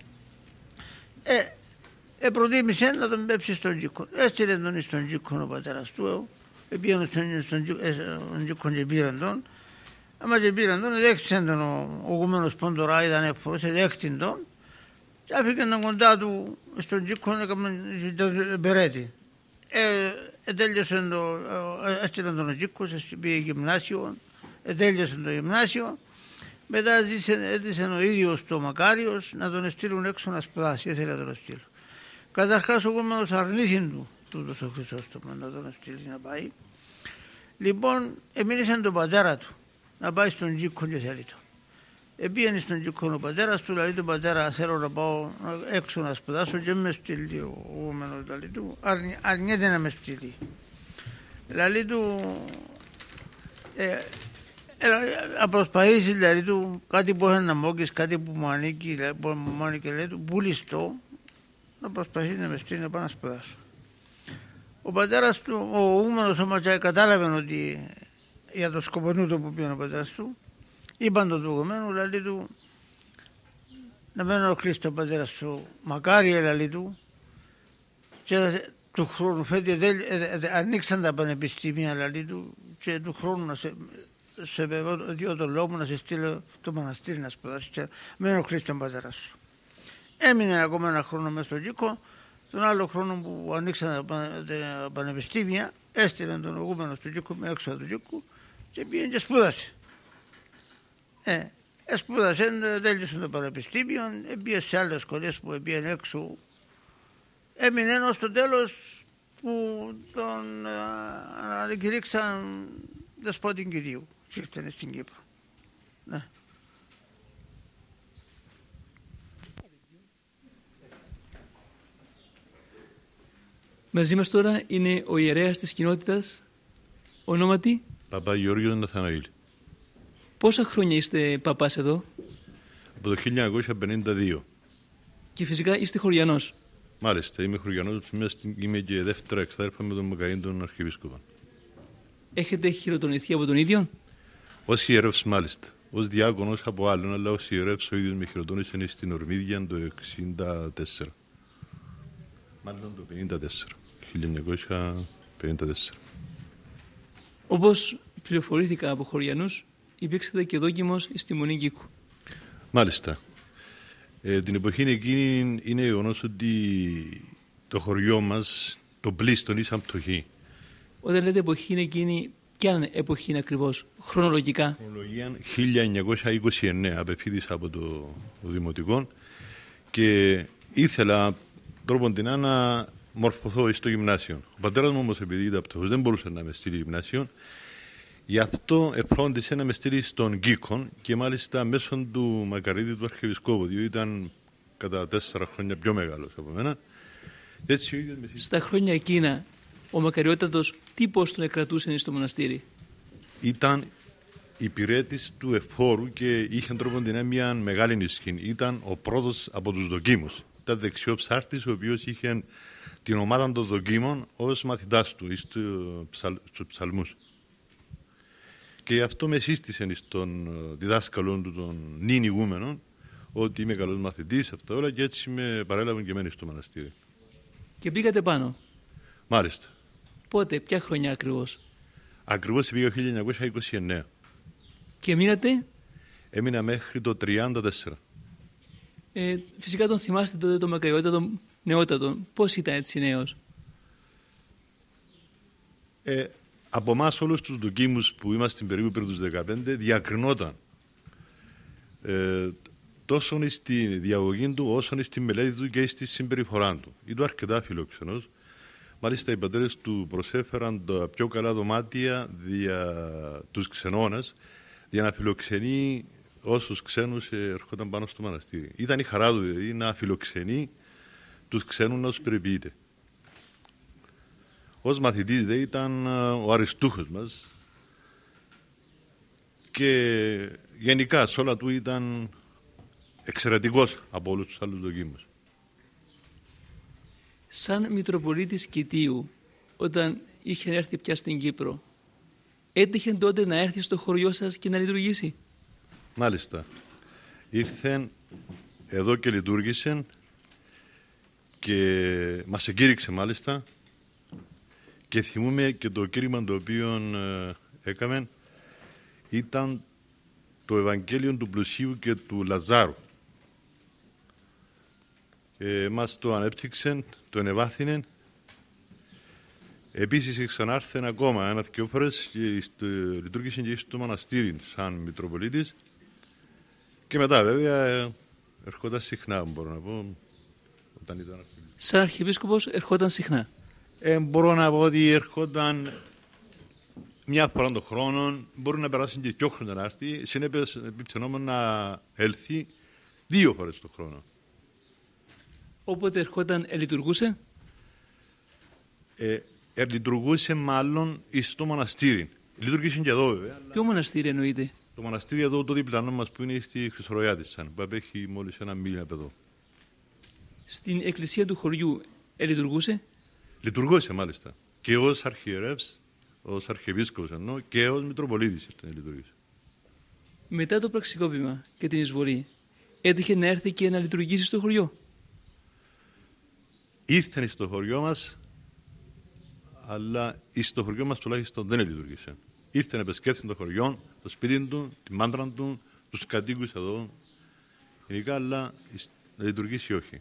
Ε, ε, προτίμησε να τον πέψει στον Κίκο. Έστειλε τον στον Κίκο ο πατέρας του, πήγαινε στον Κίκο και πήραν τον. Άμα και πήραν τον, δέχτησαν τον ο γούμενος Ποντορά, ήταν εύφορος, δέχτην τον. Και άφηκαν τον κοντά του στον Κίκο, έκαναν τον Περέτη. Ε, τέλειωσαν το, έστειλαν τον Κίκο, πήγε γυμνάσιο, τέλειωσαν το γυμνάσιο. Μετά έδειξε ο ίδιος το Μακάριος να τον στείλουν έξω να σπουδάσει, ήθελε να τον στείλουν. Καταρχάς ο γούμενος αρνήθην του, τούτος ο Χρυσόστομος, να τον στείλει να πάει. Λοιπόν, εμείνησαν τον πατέρα του να πάει στον Κίκο και θέλει το. Επήγαινε στον Κίκο ο πατέρας του, λέει του πατέρα θέλω να πάω έξω να σπουδάσω και με στείλει ο γούμενος, λέει του, αρνιέται να με στείλει. Λέει του, ε, να προσπαθήσει δηλαδή του κάτι που έχει να μόκεις, κάτι που μου ανήκει, που μου ανήκει, λέει του, πουλιστό, να προσπαθήσει να με στείλει να πάω να σπουδάσω. Ο πατέρας του, ο γούμενος όμως κατάλαβε ότι για το σκοπονούτο που πήγαινε ο πατέρας του, είπαν το του γουμένου, λέει του, να μην ενοχλήσει τον πατέρα σου, μακάρι, λέει του, και του χρόνου φέτει, ανοίξαν τα πανεπιστήμια, λέει του, και του χρόνου να σε, σε δυο το λόγο να σε στείλω το μοναστήρι να σπουδάσεις και μην ενοχλήσει τον πατέρα σου. Έμεινε ακόμα ένα χρόνο μέσα στο Κίκο, τον άλλο χρόνο που ανοίξαν τα πανεπιστήμια, έστειλαν τον ογούμενο στο Κίκο με έξω του Κίκου και πήγαινε και σπούδασε. Ε, σπούδασε, τέλειωσε το πανεπιστήμιο, πήγε σε άλλες σχολές που πήγαινε έξω. Έμεινε ενώ στο τέλος που τον ανακηρύξαν δεσπότη Κυρίου και ήρθανε στην Κύπρο. Ναι. Μαζί μας τώρα είναι ο ιερέας της κοινότητας, ονόματι Παπαγεώργιος Ναθαναήλ. Πόσα χρόνια είστε παπάς εδώ? Από το χίλια εννιακόσια πενήντα δύο. Και φυσικά είστε χωριανός. Μάλιστα, είμαι χωριανός, είμαι και δεύτερα εξάδερφα με τον Μακαρίν τον Αρχιεπίσκοπο. Έχετε χειροτονηθεί από τον ίδιο? Ως ιερεύς μάλιστα. Ως διάκονος από άλλον, αλλά ως ιερεύς ο ίδιος με χειροτόνησε στην Ορμίδια το εξήντα τέσσερα. Μάλλον το πενήντα τέσσερα. χίλια εννιακόσια πενήντα τέσσερα. Όπως πληροφορήθηκα από χωριανούς, υπήρξατε και δόκιμος στη Μονή Κίκου. Μάλιστα. Ε, την εποχή εκείνη είναι γεγονός ότι το χωριό μας, το πλήστον ήσαν πτωχή. Όταν λέτε εποχή είναι εκείνη, ποια εποχή είναι ακριβώς, χρονολογικά? Χρονολογία χίλια εννιακόσια είκοσι εννέα, απευθύτησα από το, το Δημοτικό και ήθελα τρόπον την να μορφωθώ στο γυμνάσιο. Ο πατέρας μου όμως, επειδή ήταν πτωχός, δεν μπορούσε να με στείλει γυμνάσιο. Γι' αυτό εφρόντισε να με στείλει στον Κίκον και μάλιστα μέσω του Μακαρίδη του Αρχιεπισκόπου, διότι ήταν κατά τέσσερα χρόνια πιο μεγάλος από μένα. Έτσι, ο ίδιος με... Στα χρόνια εκείνα, ο Μακαριότατος τι πώς τον εκρατούσε στο μοναστήρι? Ήταν υπηρέτης του εφόρου και είχε τρόπον την μια μεγάλη ισχύ. Ήταν ο πρώτος από τους δοκίμους. Ήταν δεξιό ψάρτης, ο οποίος είχε την ομάδα των δοκίμων ως μαθητάς του στους ψαλμούς. Και γι' αυτό με σύστησε στον διδάσκαλο του, τον νυν ηγούμενο, ότι είμαι καλός μαθητής, αυτά όλα, και έτσι με παρέλαβαν και μένει στο μοναστήρι. Και πήγατε πάνω? Μάλιστα. Πότε, ποια χρονιά ακριβώς? Ακριβώς πήγα το χίλια εννιακόσια είκοσι εννέα. Και μείνατε? Έμεινα μέχρι το τριάντα τέσσερα. Ε, φυσικά τον θυμάστε τότε τον Μακαριότατο νεότατο. Πώς ήταν έτσι νέος? Ε, από εμάς όλους τους δοκίμους που είμαστε περίπου πριν τους δεκαπέντε διακρινόταν ε, τόσο στη διαγωγή του όσο στη μελέτη του και στη συμπεριφορά του. Ήταν αρκετά φιλόξενος. Μάλιστα οι πατέρες του προσέφεραν τα πιο καλά δωμάτια δια τους ξενώνες για να φιλοξενεί όσους ξένους ερχόταν πάνω στο μοναστήρι. Ήταν η χαρά του δηλαδή να φιλοξενεί τους ξένους να τους περιποιείται. Ως μαθητής δε ήταν ο αριστούχος μας και γενικά σε όλα του ήταν εξαιρετικός από όλους τους άλλους δοκίμους. Σαν Μητροπολίτης Κητίου, όταν είχε έρθει πια στην Κύπρο, έτυχε τότε να έρθει στο χωριό σας και να λειτουργήσει? Μάλιστα. Ήρθε εδώ και λειτουργήσε και μας εγκήρυξε μάλιστα και θυμούμε και το κήρυγμα το οποίο ε, έκαμε ήταν το Ευαγγέλιο του Πλουσίου και του Λαζάρου. Ε, μας το ανέπτυξε, το ενεβάθυνε. Επίσης ξανάρθεν ακόμα ένα δυο φορές και στο, λειτουργήσε και στο μοναστήρι σαν Μητροπολίτης και μετά βέβαια ε, ερχόταν συχνά, μπορώ να πω, όταν ήταν αρχιεπίσκοπος. Σαν αρχιεπίσκοπος ερχόταν συχνά? Ε, μπορώ να πω ότι ερχόταν μια φορά τον χρόνο, μπορεί να περάσει και δυο χρόνια να έρθει, συνέπειες επιπτυνόμενο να έλθει δύο φορές τον χρόνο. Όποτε ερχόταν, ε, λειτουργούσε? Ε, ε, λειτουργούσε μάλλον στο μοναστήρι. Λειτουργήσε και εδώ βέβαια. Ποιο μοναστήρι εννοείται? Το μοναστήρι εδώ το διπλανό μας που είναι στη Χρυσορροιάτισσα, που απέχει μόλις ένα μίλια από εδώ. Στην εκκλησία του χωριού ε, λειτουργούσε? Λειτουργούσε μάλιστα. Και ως αρχιερεύς, ως αρχιεπίσκοπος εννοώ, και ως Μητροπολίτης ήταν λειτουργήσε. Μετά το πραξικόπημα και την εισβολή, έτυχε να έρθει και να λειτουργήσει στο χωριό? Ήρθε στο χωριό μας, αλλά στο χωριό μας τουλάχιστον δεν λειτουργήσε. Ήρθε να επισκέφθηκε το χωριό, το σπίτι του, τη μάντρα του, τους κατοίκους εδώ, γενικά, αλλά να λειτουργήσει όχι.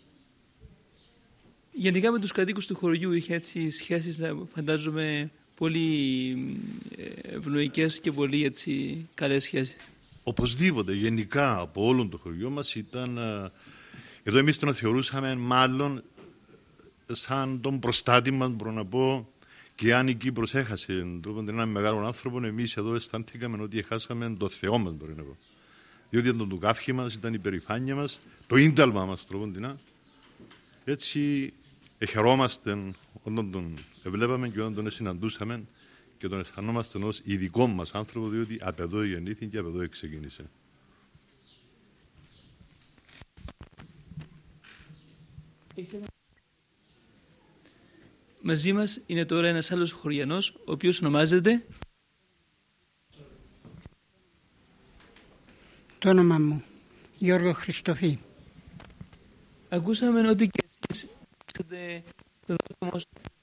Γενικά με τους κατοίκους του χωριού είχε έτσι σχέσεις, φαντάζομαι, πολύ ευνοϊκές και πολύ έτσι καλές σχέσεις? Οπωσδήποτε, γενικά από όλο το χωριό μας ήταν... Εδώ εμείς τον θεωρούσαμε μάλλον σαν τον προστάτη μας, μπορώ να πω, και αν η Κύπρος έχασε έναν μεγάλο άνθρωπο, εμείς εδώ αισθάνθηκαμε ότι έχασαμε το Θεό μας, μπορεί να πω. Διότι ήταν το καύχη μας, ήταν η περηφάνεια μας, το ίνταλμα μας, τρόπον. Έτσι, χαιρόμαστε όταν τον βλέπαμε και όταν τον συναντούσαμε και τον αισθανόμαστε ως ειδικό μας άνθρωπο, διότι απ' εδώ γεννήθηκε και απ' εδώ ξεκίνησε. Μαζί μας είναι τώρα ένας άλλος χωριανός, ο οποίος ονομάζεται... Το όνομα μου, Γιώργο Χριστοφή. Ακούσαμε ότι και εσείς είστε τον δρόμο.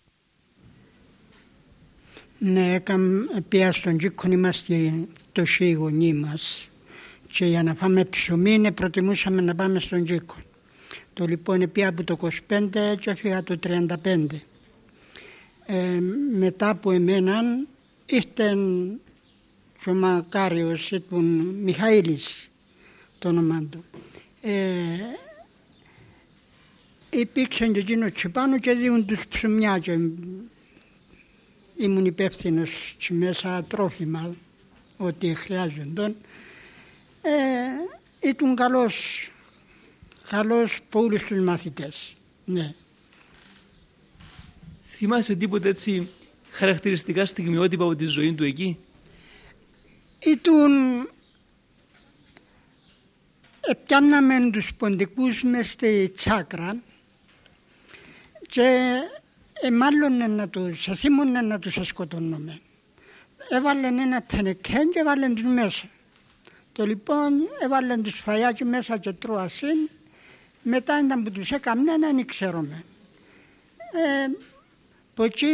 Ναι, πια στον Τζίκον είμαστε τόσοι οι γονείς μας και για να πάμε ψωμί προτιμούσαμε να πάμε στον Τζίκο. Το λοιπόν πια από το είκοσι πέντε και έφυγα το τριάντα πέντε. Ε, μετά από εμέναν ήρθε και ο μακάριος ήταν Μιχαήλης το όνομα του. Ε, υπήρξαν και εκείνο πάνω και δίνουν τους ψωμιά και ήμουν υπεύθυνος και μέσα τρόφιμα ό,τι χρειάζονταν. Ε, ήταν καλός, καλός από όλους τους μαθητές. Ναι. Θυμάσαι τίποτα έτσι χαρακτηριστικά στιγμιότυπα από τη ζωή του εκεί? Ήταν... Επιάνναμε τους ποντικούς μες στη τσάκρα και ε, μάλλον να τους αθήμωνε να τους σκοτώνουμε. Έβαλαν ένα τενεκέν και έβαλαν τους μέσα. Το λοιπόν έβαλαν τους φαγιάκι μέσα και τρώασαν. Μετά ήταν που τους έκαμνε να μην ξέρουμε. Ε, από εκεί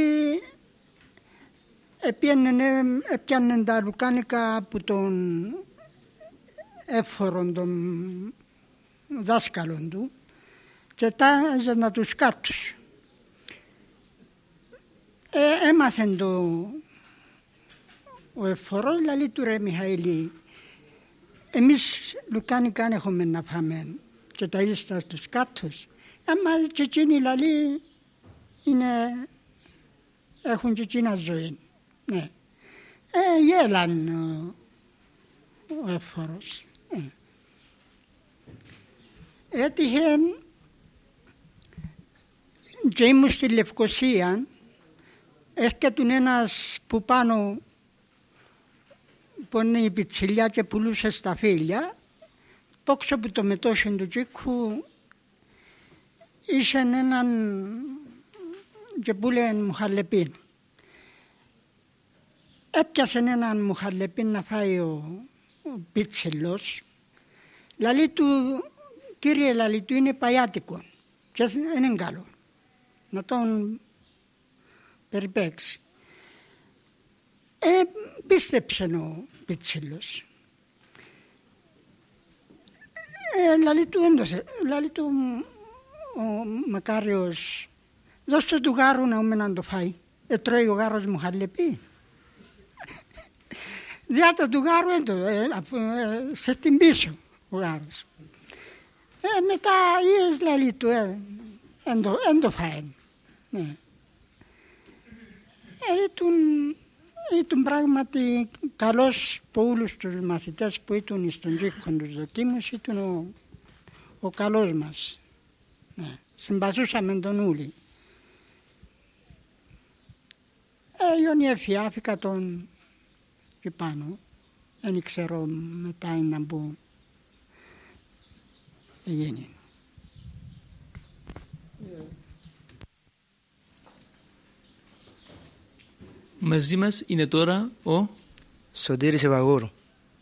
έπιαναν τα λουκάνικα από τον έφορον των δάσκαλων του και τάζαν τους κάτους. Ε, έμαθεν το ο εφορός, λαλεί του ρε Μιχαήλη, εμείς λουκάνικα έχουμε να φάμε και τα ίστα στους κάτους. Άμα και εκείνοι λαλεί είναι, έχουν και εκείνα ζωή. Ναι. Ε, γέλαν ο, ο εφορός. Ε. Έτυχε και ήμουν στη Λευκοσία, έρχεται ένας που πάνω που είναι η πιτσιλιά και πουλούσε στα φίλια, πόξω από το μετώσιο του Τζίκου είχε έναν και που λένε μουχαλεπίν. Έπιασε έναν μουχαλεπίν να φάει ο, ο πιτσιλός. Λαλή του, κύριε λαλή του είναι παγιάτικο και δεν είναι καλό να τον περιπέξει. Ε, πίστεψε ο πιτσίλος. Ε, λαλή του έντωσε, λαλή του ο μακάριος, δώστε του γάρου να ούμε να το φάει. Ε, τρώει ο γάρος μου χαλεπί. Διάτο του γάρου έντο, ε, ε, σε την πίσω ο γάρος. Ε, μετά είδες λαλή του, ε, εν το φάει. Ναι. Ήταν, ήταν πράγματι καλός από όλους τους μαθητές που ήταν στον Τζίκον τους δοκίμους, ήταν ο, ο καλός μας. Ναι. Συμπαθούσαμε τον ούλη. Ε, Ιόνι εφιάφηκα τον και πάνω. Δεν ξέρω μετά είναι που έγινε. Yeah. Μαζί μας είναι τώρα ο Σωτήρης Ευαγόρου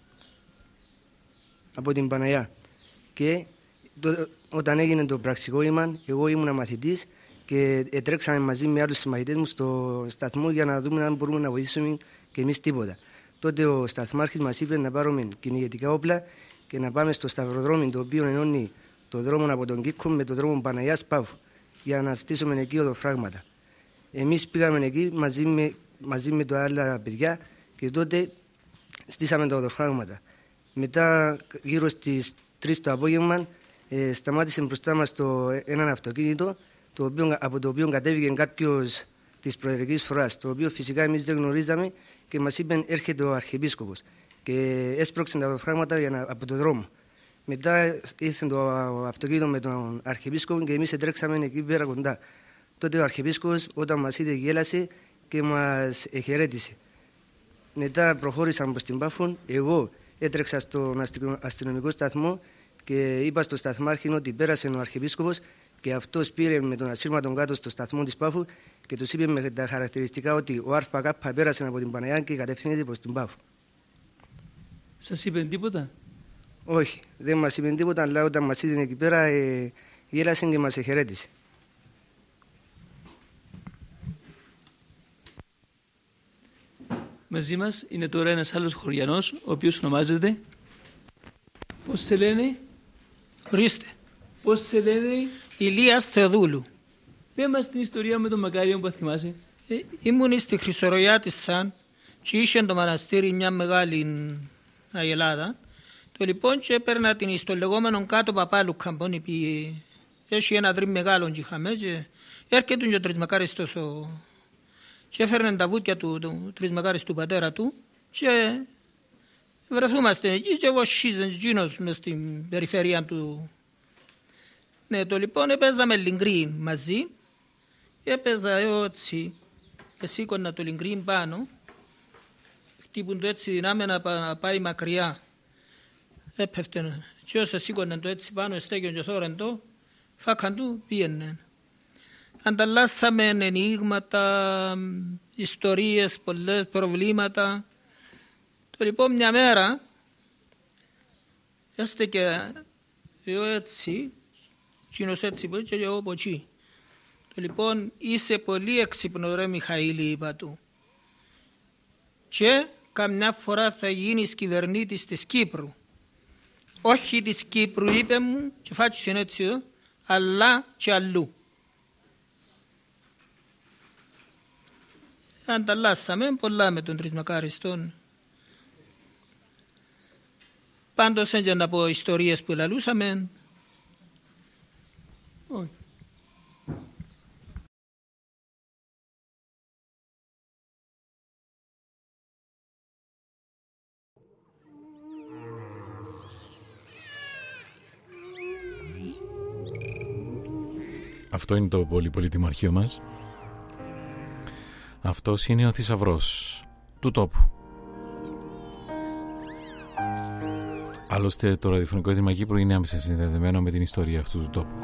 από την Παναγιά. Και το, όταν έγινε το πραξικόπημα, εγώ ήμουν μαθητής και τρέξαμε μαζί με άλλους συμμαθητές μου στο σταθμό για να δούμε αν μπορούμε να βοηθήσουμε και εμείς τίποτα. Τότε ο σταθμάρχης μας είπε να πάρουμε κυνηγετικά όπλα και να πάμε στο σταυροδρόμι το οποίο ενώνει το δρόμο από τον Κίκο με το δρόμο Παναγιάς Παύου για να στήσουμε εκεί οδοφράγματα. Εμείς πήγαμε εκεί μαζί με μαζί με τα άλλα παιδιά και τότε στήσαμε τα οδοφράγματα. Μετά γύρω στις τρεις το απόγευμα ε, σταμάτησε μπροστά μας το, έναν αυτοκίνητο το οποίο, από το οποίο κατέβηκε κάποιος της προεδρικής φοράς, το οποίο φυσικά εμείς δεν γνωρίζαμε και μας είπε έρχεται ο Αρχιεπίσκοπος και έσπρωξε τα οδοφράγματα για να, από το δρόμο. Μετά ήρθε το αυτοκίνητο με τον Αρχιεπίσκοπο και εμείς τρέξαμε εκεί πέρα κοντά. τότε ο Αρχιεπίσκοπος όταν μας είδε γέλασε και μας χαιρέτησε. Μετά προχώρησαν προς την Πάφο, εγώ έτρεξα στον αστυνομικό σταθμό και είπα στο σταθμάρχη ότι πέρασε ο Αρχιεπίσκοπος και αυτός πήρε με τον ασύρματον κάτω στο σταθμό της Πάφου και τους είπε με τα χαρακτηριστικά ότι ο ΑΚ πέρασε από την Παναγιά και κατευθύνεται προς την Πάφο. Σας είπε τίποτα? Όχι, δεν μας είπε τίποτα, αλλά όταν μας είδε εκεί πέρα ε, γέλασε και μας χαιρέτησε. Μαζί μας είναι τώρα ένας άλλος χωριανός, ο οποίος ονομάζεται... Πώς σε λένε? Ορίστε. Πώς σε λένε? Ηλίας Θεοδούλου. Πες μας την ιστορία με τον Μακάριο που θυμάσαι. Ε, ήμουν στη Χρυσορογιά της Σαν και είχε το μοναστήρι μια μεγάλη αγελάδα. Το λοιπόν και έπαιρνα την στο λεγόμενο κάτω παπάλου καμπόνι που έχει ένα δρύμ μεγάλο και είχαμε και έρχεται και ο Τρισμακάριστος ο... και έφερνε τα βούτια του, του Τρισμακάριστου του πατέρα του και βρεθούμαστε εκεί και εγώ σχίζεν εκείνος μες στην περιφέρεια του. Ναι, το λοιπόν έπαιζαμε λιγκρί μαζί, έπαιζα έτσι, σήκωνα το λιγκρί πάνω, χτύπουν το έτσι δυνάμει να πάει μακριά. Έπεφτε και όσο σήκωναν το έτσι πάνω, στέκιον και θόρεν το, φάκαν του πήγαινε. Ανταλλάσσαμε ενίγματα, ιστορίες, πολλές προβλήματα. Το λοιπόν μια μέρα, έστεκε εγώ έτσι, κοινός έτσι που και εγώ από εκεί. Το λοιπόν είσαι πολύ έξυπνο ρε Μιχαήλ, είπα του. Και καμιά φορά θα γίνεις κυβερνήτης της Κύπρου. Όχι της Κύπρου, είπε μου, και φάτσισε έτσι, αλλά και αλλού. Ανταλλάσσαμε πολλά με τον Τρισμακάριστον. Πάντως έτσι να πω ιστορίες που λαλούσαμε. Όχι. Αυτό είναι το πολύ πολύτιμο αρχείο μας. Αυτός είναι ο θησαυρός του τόπου. Άλλωστε το ραδιοφωνικό ίδρυμα Κύπρου είναι άμεσα συνδεδεμένο με την ιστορία αυτού του τόπου.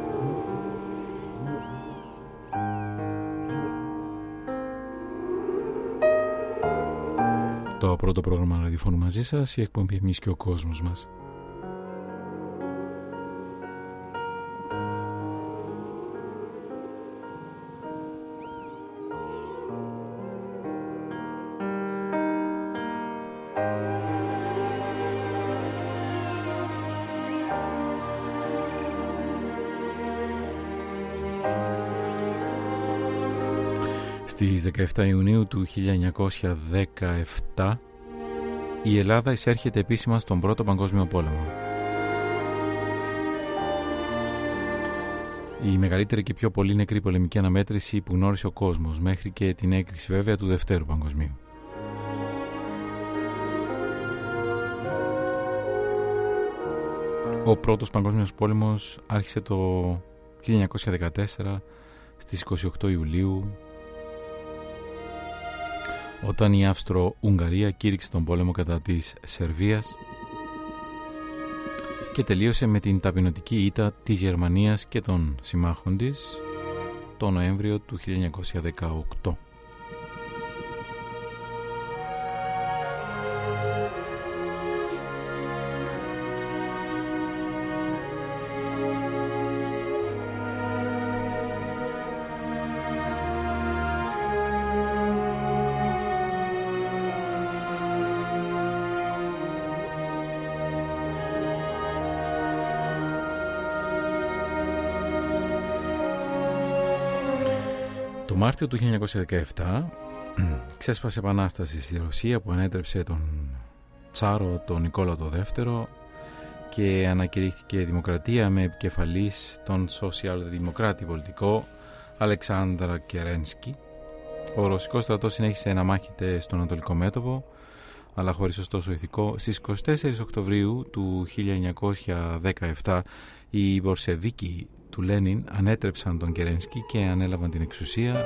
Το πρώτο πρόγραμμα ραδιοφώνου μαζί σας, η εκπομπή «Εμείς και ο κόσμος μας». Στις δεκαεφτά Ιουνίου του χίλια εννιακόσια δεκαεπτά η Ελλάδα εισέρχεται επίσημα στον Πρώτο Παγκόσμιο Πόλεμο. Η μεγαλύτερη και πιο πολύ νεκρή πολεμική αναμέτρηση που γνώρισε ο κόσμος, μέχρι και την έκρηξη βέβαια του Δευτέρου Παγκοσμίου. Ο Πρώτος Παγκόσμιος Πόλεμος άρχισε το χίλια εννιακόσια δεκατέσσερα στις είκοσι οκτώ Ιουλίου, όταν η Αυστρο-Ουγγαρία κήρυξε τον πόλεμο κατά της Σερβίας και τελείωσε με την ταπεινωτική ήττα της Γερμανίας και των συμμάχων της το Νοέμβριο του χίλια εννιακόσια δεκαοκτώ. Το Μάρτιο του χίλια εννιακόσια δεκαεπτά ξέσπασε επανάσταση στη Ρωσία που ανέτρεψε τον Τσάρο, τον Νικόλαο το Δεύτερο, και ανακηρύχθηκε δημοκρατία με επικεφαλής τον σοσιαλδημοκράτη πολιτικό Αλεξάνδρα Κερένσκι. Ο ρωσικός στρατός συνέχισε να μάχεται στον Ανατολικό μέτωπο, αλλά χωρίς ωστόσο ηθικό. Στις εικοστή τέταρτη Οκτωβρίου του χίλια εννιακόσια δεκαεπτά οι Μπορσεβίκοι του Λένιν ανέτρεψαν τον Κερένσκι και ανέλαβαν την εξουσία.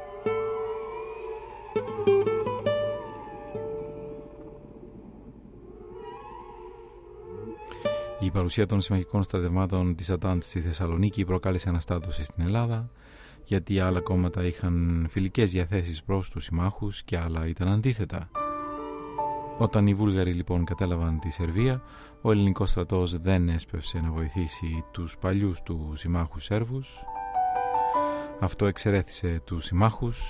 Η παρουσία των συμμαχικών στρατευμάτων της Αντάντ στη Θεσσαλονίκη προκάλεσε αναστάτωση στην Ελλάδα, γιατί άλλα κόμματα είχαν φιλικές διαθέσεις προς τους συμμάχους και άλλα ήταν αντίθετα. Όταν οι Βούλγαροι λοιπόν κατέλαβαν τη Σερβία, ο ελληνικός στρατός δεν έσπευσε να βοηθήσει τους παλιούς του συμμάχους Σέρβους. Αυτό εξαιρέθησε τους συμμάχους,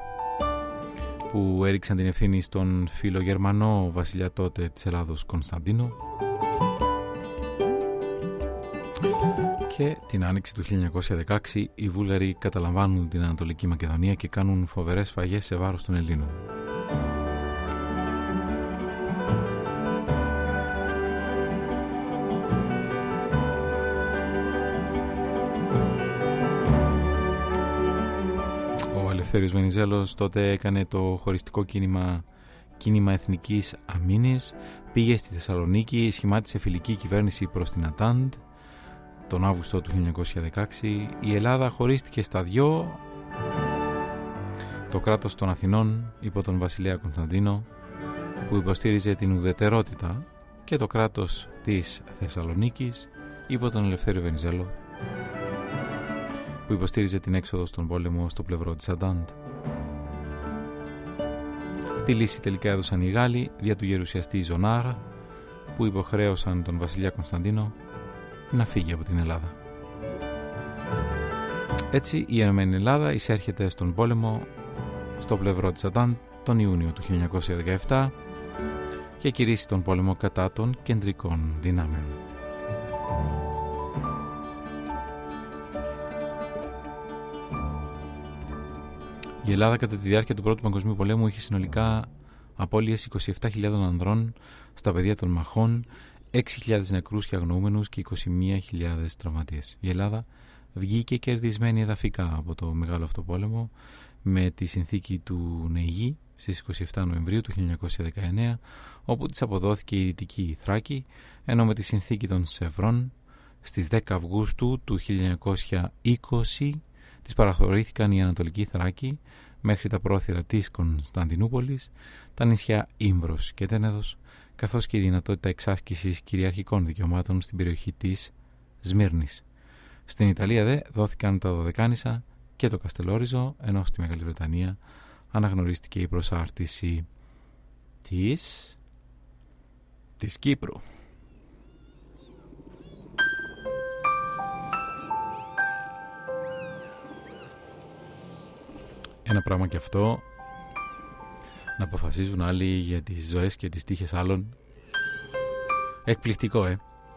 που έριξαν την ευθύνη στον φιλογερμανό βασιλιά τότε της Ελλάδος Κωνσταντίνο. Και την άνοιξη του χίλια εννιακόσια δεκαέξι οι Βούλγαροι καταλαμβάνουν την Ανατολική Μακεδονία και κάνουν φοβερές σφαγές σε βάρος των Ελλήνων. Ο Ελευθέριος Βενιζέλος τότε έκανε το χωριστικό κίνημα κίνημα Εθνικής Αμήνης, πήγε στη Θεσσαλονίκη, σχημάτισε φιλική κυβέρνηση προς την Αντάντ. Τον Αύγουστο του χίλια εννιακόσια δεκαέξι η Ελλάδα χωρίστηκε στα δυο, το κράτος των Αθηνών υπό τον βασιλέα Κωνσταντίνο, που υποστήριζε την ουδετερότητα, και το κράτος της Θεσσαλονίκης υπό τον Ελευθέριο Βενιζέλο, που υποστήριζε την έξοδο στον πόλεμο στο πλευρό της Αντάντ. Τη λύση τελικά έδωσαν οι Γάλλοι δια του γερουσιαστή Ζωνάρα, που υποχρέωσαν τον βασιλιά Κωνσταντίνο να φύγει από την Ελλάδα. Έτσι η Ενωμένη Ελλάδα εισέρχεται στον πόλεμο στο πλευρό της Αντάντ τον Ιούνιο του χίλια εννιακόσια δεκαεπτά και κηρύσσει τον πόλεμο κατά των κεντρικών δυνάμεων. Η Ελλάδα κατά τη διάρκεια του Πρώτου Παγκοσμίου Πολέμου είχε συνολικά απώλειες είκοσι επτά χιλιάδες ανδρών στα πεδία των μαχών, έξι χιλιάδες νεκρούς και αγνοούμενους και είκοσι μία χιλιάδες τραυματίες. Η Ελλάδα βγήκε κερδισμένη εδαφικά από το μεγάλο αυτό πόλεμο με τη συνθήκη του Νεϊγή στις είκοσι επτά Νοεμβρίου του χίλια εννιακόσια δεκαεννέα, όπου της αποδόθηκε η Δυτική Θράκη, ενώ με τη συνθήκη των Σευρών στις δέκα Αυγούστου του χίλια εννιακόσια είκοσι της παραχωρήθηκαν η Ανατολική Θράκη μέχρι τα πρόθυρα της Κωνσταντινούπολης, τα νησιά Ήμβρος και Τένεδος, καθώς και η δυνατότητα εξάσκησης κυριαρχικών δικαιωμάτων στην περιοχή της Σμύρνης. Στην Ιταλία δε δόθηκαν τα Δωδεκάνησα και το Καστελόριζο, ενώ στη Μεγάλη Βρετανία αναγνωρίστηκε η προσάρτηση της, της Κύπρου. Ένα πράγμα και αυτό, να αποφασίζουν άλλοι για τις ζωές και τις τύχες άλλων. Εκπληκτικό, ε!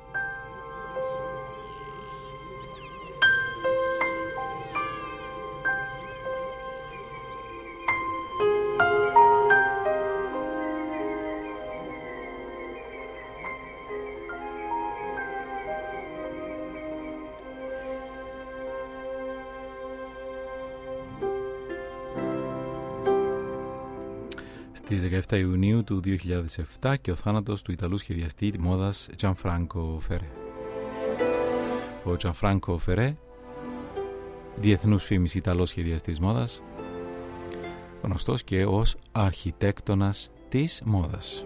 Στις δεκαεπτά Ιουνίου του δύο χιλιάδες επτά και ο θάνατος του Ιταλού σχεδιαστή μόδας Gianfranco Ferré. Ο Gianfranco Ferré, διεθνούς φήμης Ιταλός σχεδιαστής μόδας, γνωστός και ως αρχιτέκτονας της μόδας.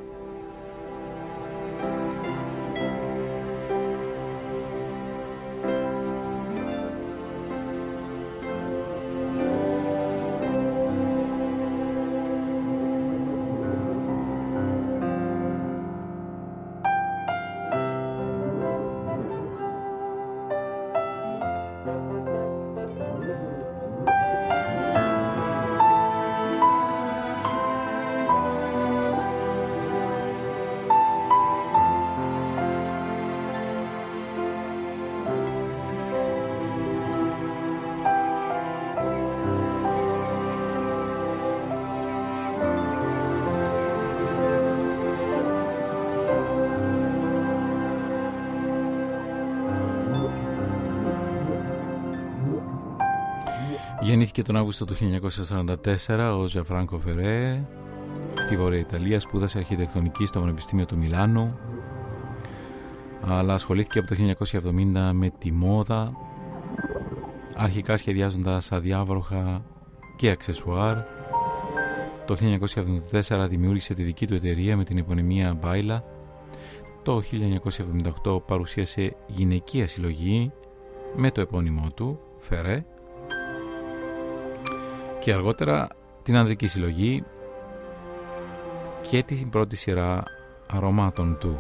Γεννήθηκε τον Αύγουστο του χίλια εννιακόσια σαράντα τέσσερα ο Gianfranco Ferré στη Βόρεια Ιταλία, σπούδασε αρχιτεκτονική στο Πανεπιστήμιο του Μιλάνου, αλλά ασχολήθηκε από το χίλια εννιακόσια εβδομήντα με τη μόδα αρχικά σχεδιάζοντας αδιάβροχα και αξεσουάρ. Το χίλια εννιακόσια εβδομήντα τέσσερα δημιούργησε τη δική του εταιρεία με την επωνυμία Baila. Το χίλια εννιακόσια εβδομήντα οκτώ παρουσίασε γυναικεία συλλογή με το επώνυμό του, Ferré, και αργότερα την ανδρική συλλογή και την πρώτη σειρά αρωμάτων του.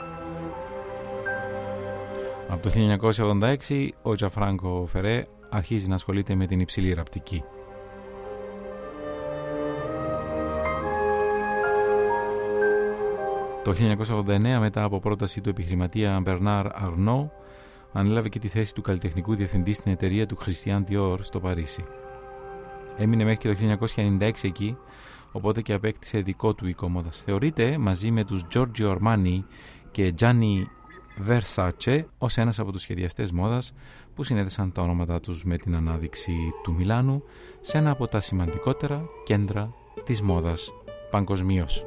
Από το χίλια εννιακόσια ογδόντα έξι ο Gianfranco Ferré αρχίζει να ασχολείται με την υψηλή ραπτική. Το χίλια εννιακόσια ογδόντα εννέα, μετά από πρόταση του επιχειρηματία Bernard Arnault, ανέλαβε και τη θέση του καλλιτεχνικού διευθυντή στην εταιρεία του Christian Dior στο Παρίσι. Έμεινε μέχρι και το χίλια εννιακόσια ενενήντα έξι εκεί, οπότε και απέκτησε δικό του οίκο μόδας. Θεωρείται μαζί με τους Giorgio Armani και Gianni Versace ως ένας από τους σχεδιαστές μόδας που συνέδεσαν τα ονόματά τους με την ανάδειξη του Μιλάνου σε ένα από τα σημαντικότερα κέντρα της μόδας παγκοσμίως.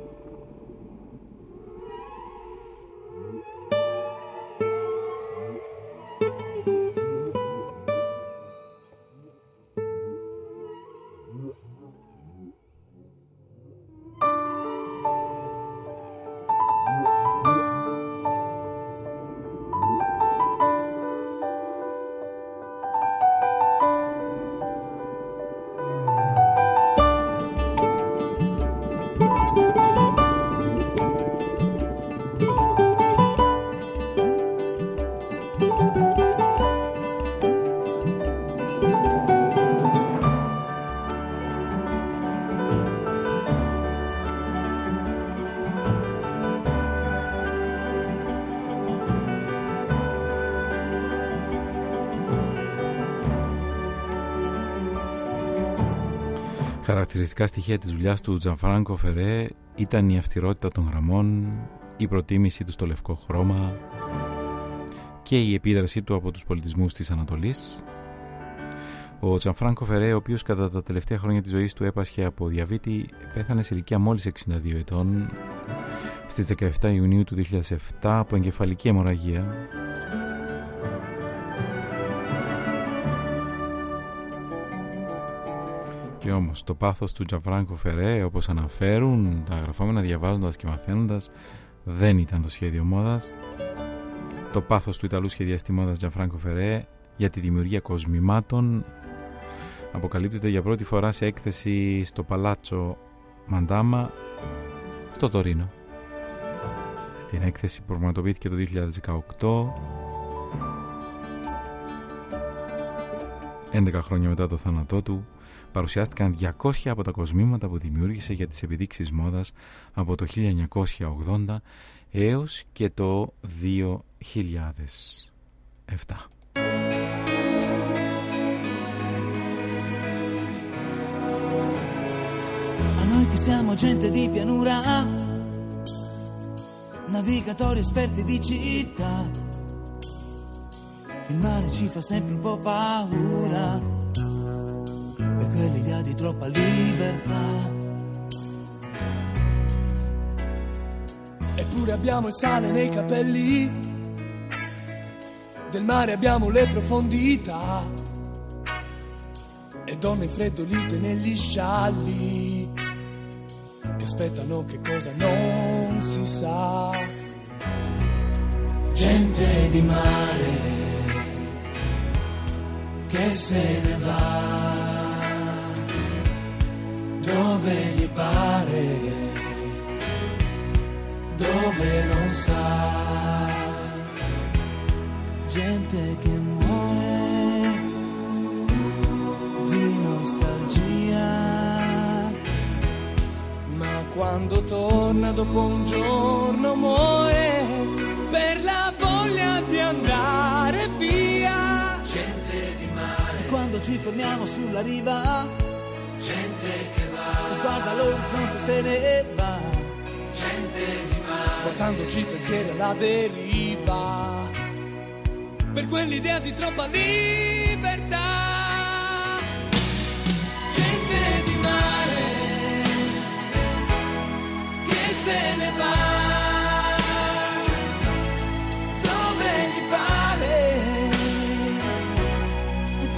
Χαρακτηριστικά στοιχεία της δουλειάς του Gianfranco Ferré ήταν η αυστηρότητα των γραμμών, η προτίμηση του στο λευκό χρώμα και η επίδρασή του από τους πολιτισμούς της Ανατολής. Ο Gianfranco Ferré, ο οποίος κατά τα τελευταία χρόνια της ζωής του έπασχε από διαβήτη, πέθανε σε ηλικία μόλις εξήντα δύο ετών στις δεκαεπτά Ιουνίου του δύο χιλιάδες επτά από εγκεφαλική αιμορραγία. Και όμως το πάθος του Gianfranco Ferré, όπως αναφέρουν τα γραφόμενα διαβάζοντας και μαθαίνοντας, δεν ήταν το σχέδιο μόδας. Το πάθος του Ιταλού σχεδιαστή μόδας Gianfranco Ferré για τη δημιουργία κοσμημάτων αποκαλύπτεται για πρώτη φορά σε έκθεση στο Παλάτσο Μαντάμα στο Τωρίνο. Την έκθεση προγραμματοποιήθηκε το δύο χιλιάδες δεκαοκτώ, έντεκα χρόνια μετά το θάνατό του. Παρουσιάστηκαν διακόσια από τα κοσμήματα που δημιούργησε για τις επιδείξεις μόδας από το χίλια εννιακόσια ογδόντα έως και το δύο χιλιάδες επτά. A noi che siamo gente di pianura, navigatori esperti di città, il mare ci fa sempre un po' paura per quell'idea di troppa libertà. Eppure abbiamo il sale nei capelli, del mare abbiamo le profondità e donne freddolite negli scialli che aspettano che cosa non si sa. Gente di mare che se ne va dove gli pare, dove non sa. Gente che muore di nostalgia, ma quando torna dopo un giorno muore per la voglia di andare via. Gente di mare, e quando ci fermiamo sulla riva, gente che va, guarda l'orizzonte se ne va. Gente di mare, portandoci pensieri alla deriva, per quell'idea di troppa libertà. Gente di mare che se ne va dove gli pare,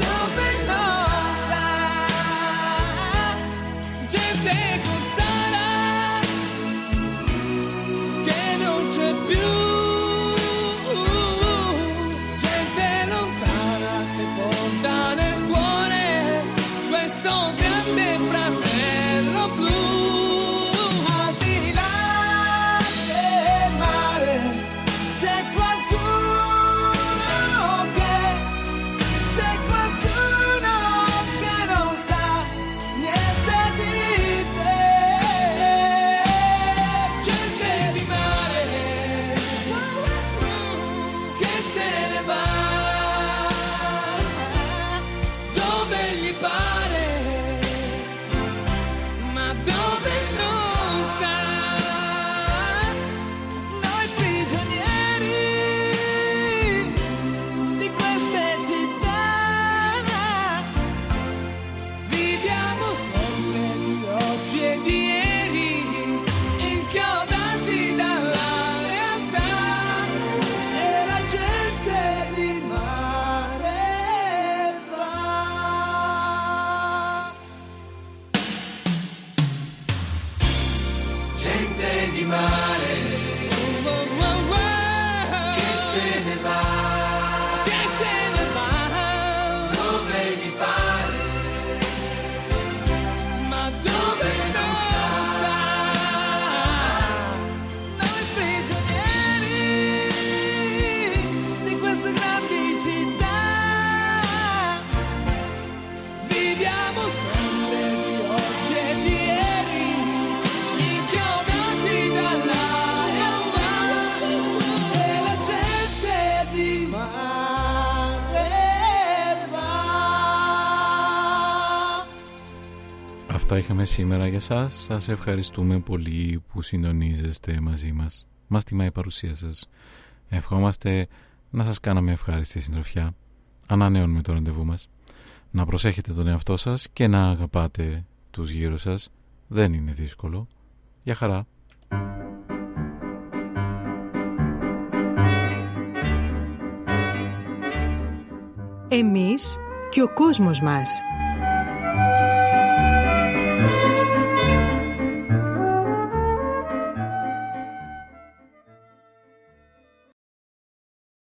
di mare che se ne va, che se ne va, dove gli pare, ma dove non sa, noi prigionieri di queste grandi città viviamo sempre di oggi e di ieri, inchiodati dall'aria e la gente di mare va. Αυτά είχαμε σήμερα για σας. Σας ευχαριστούμε πολύ που συντονίζεστε μαζί μας. Μας τιμά η παρουσία σας. Ευχόμαστε να σας κάναμε ευχάριστη συντροφιά. Ανανεώνουμε το ραντεβού μας. Να προσέχετε τον εαυτό σας και να αγαπάτε τους γύρω σας. Δεν είναι δύσκολο. Γεια χαρά. Εμείς και ο κόσμος μας.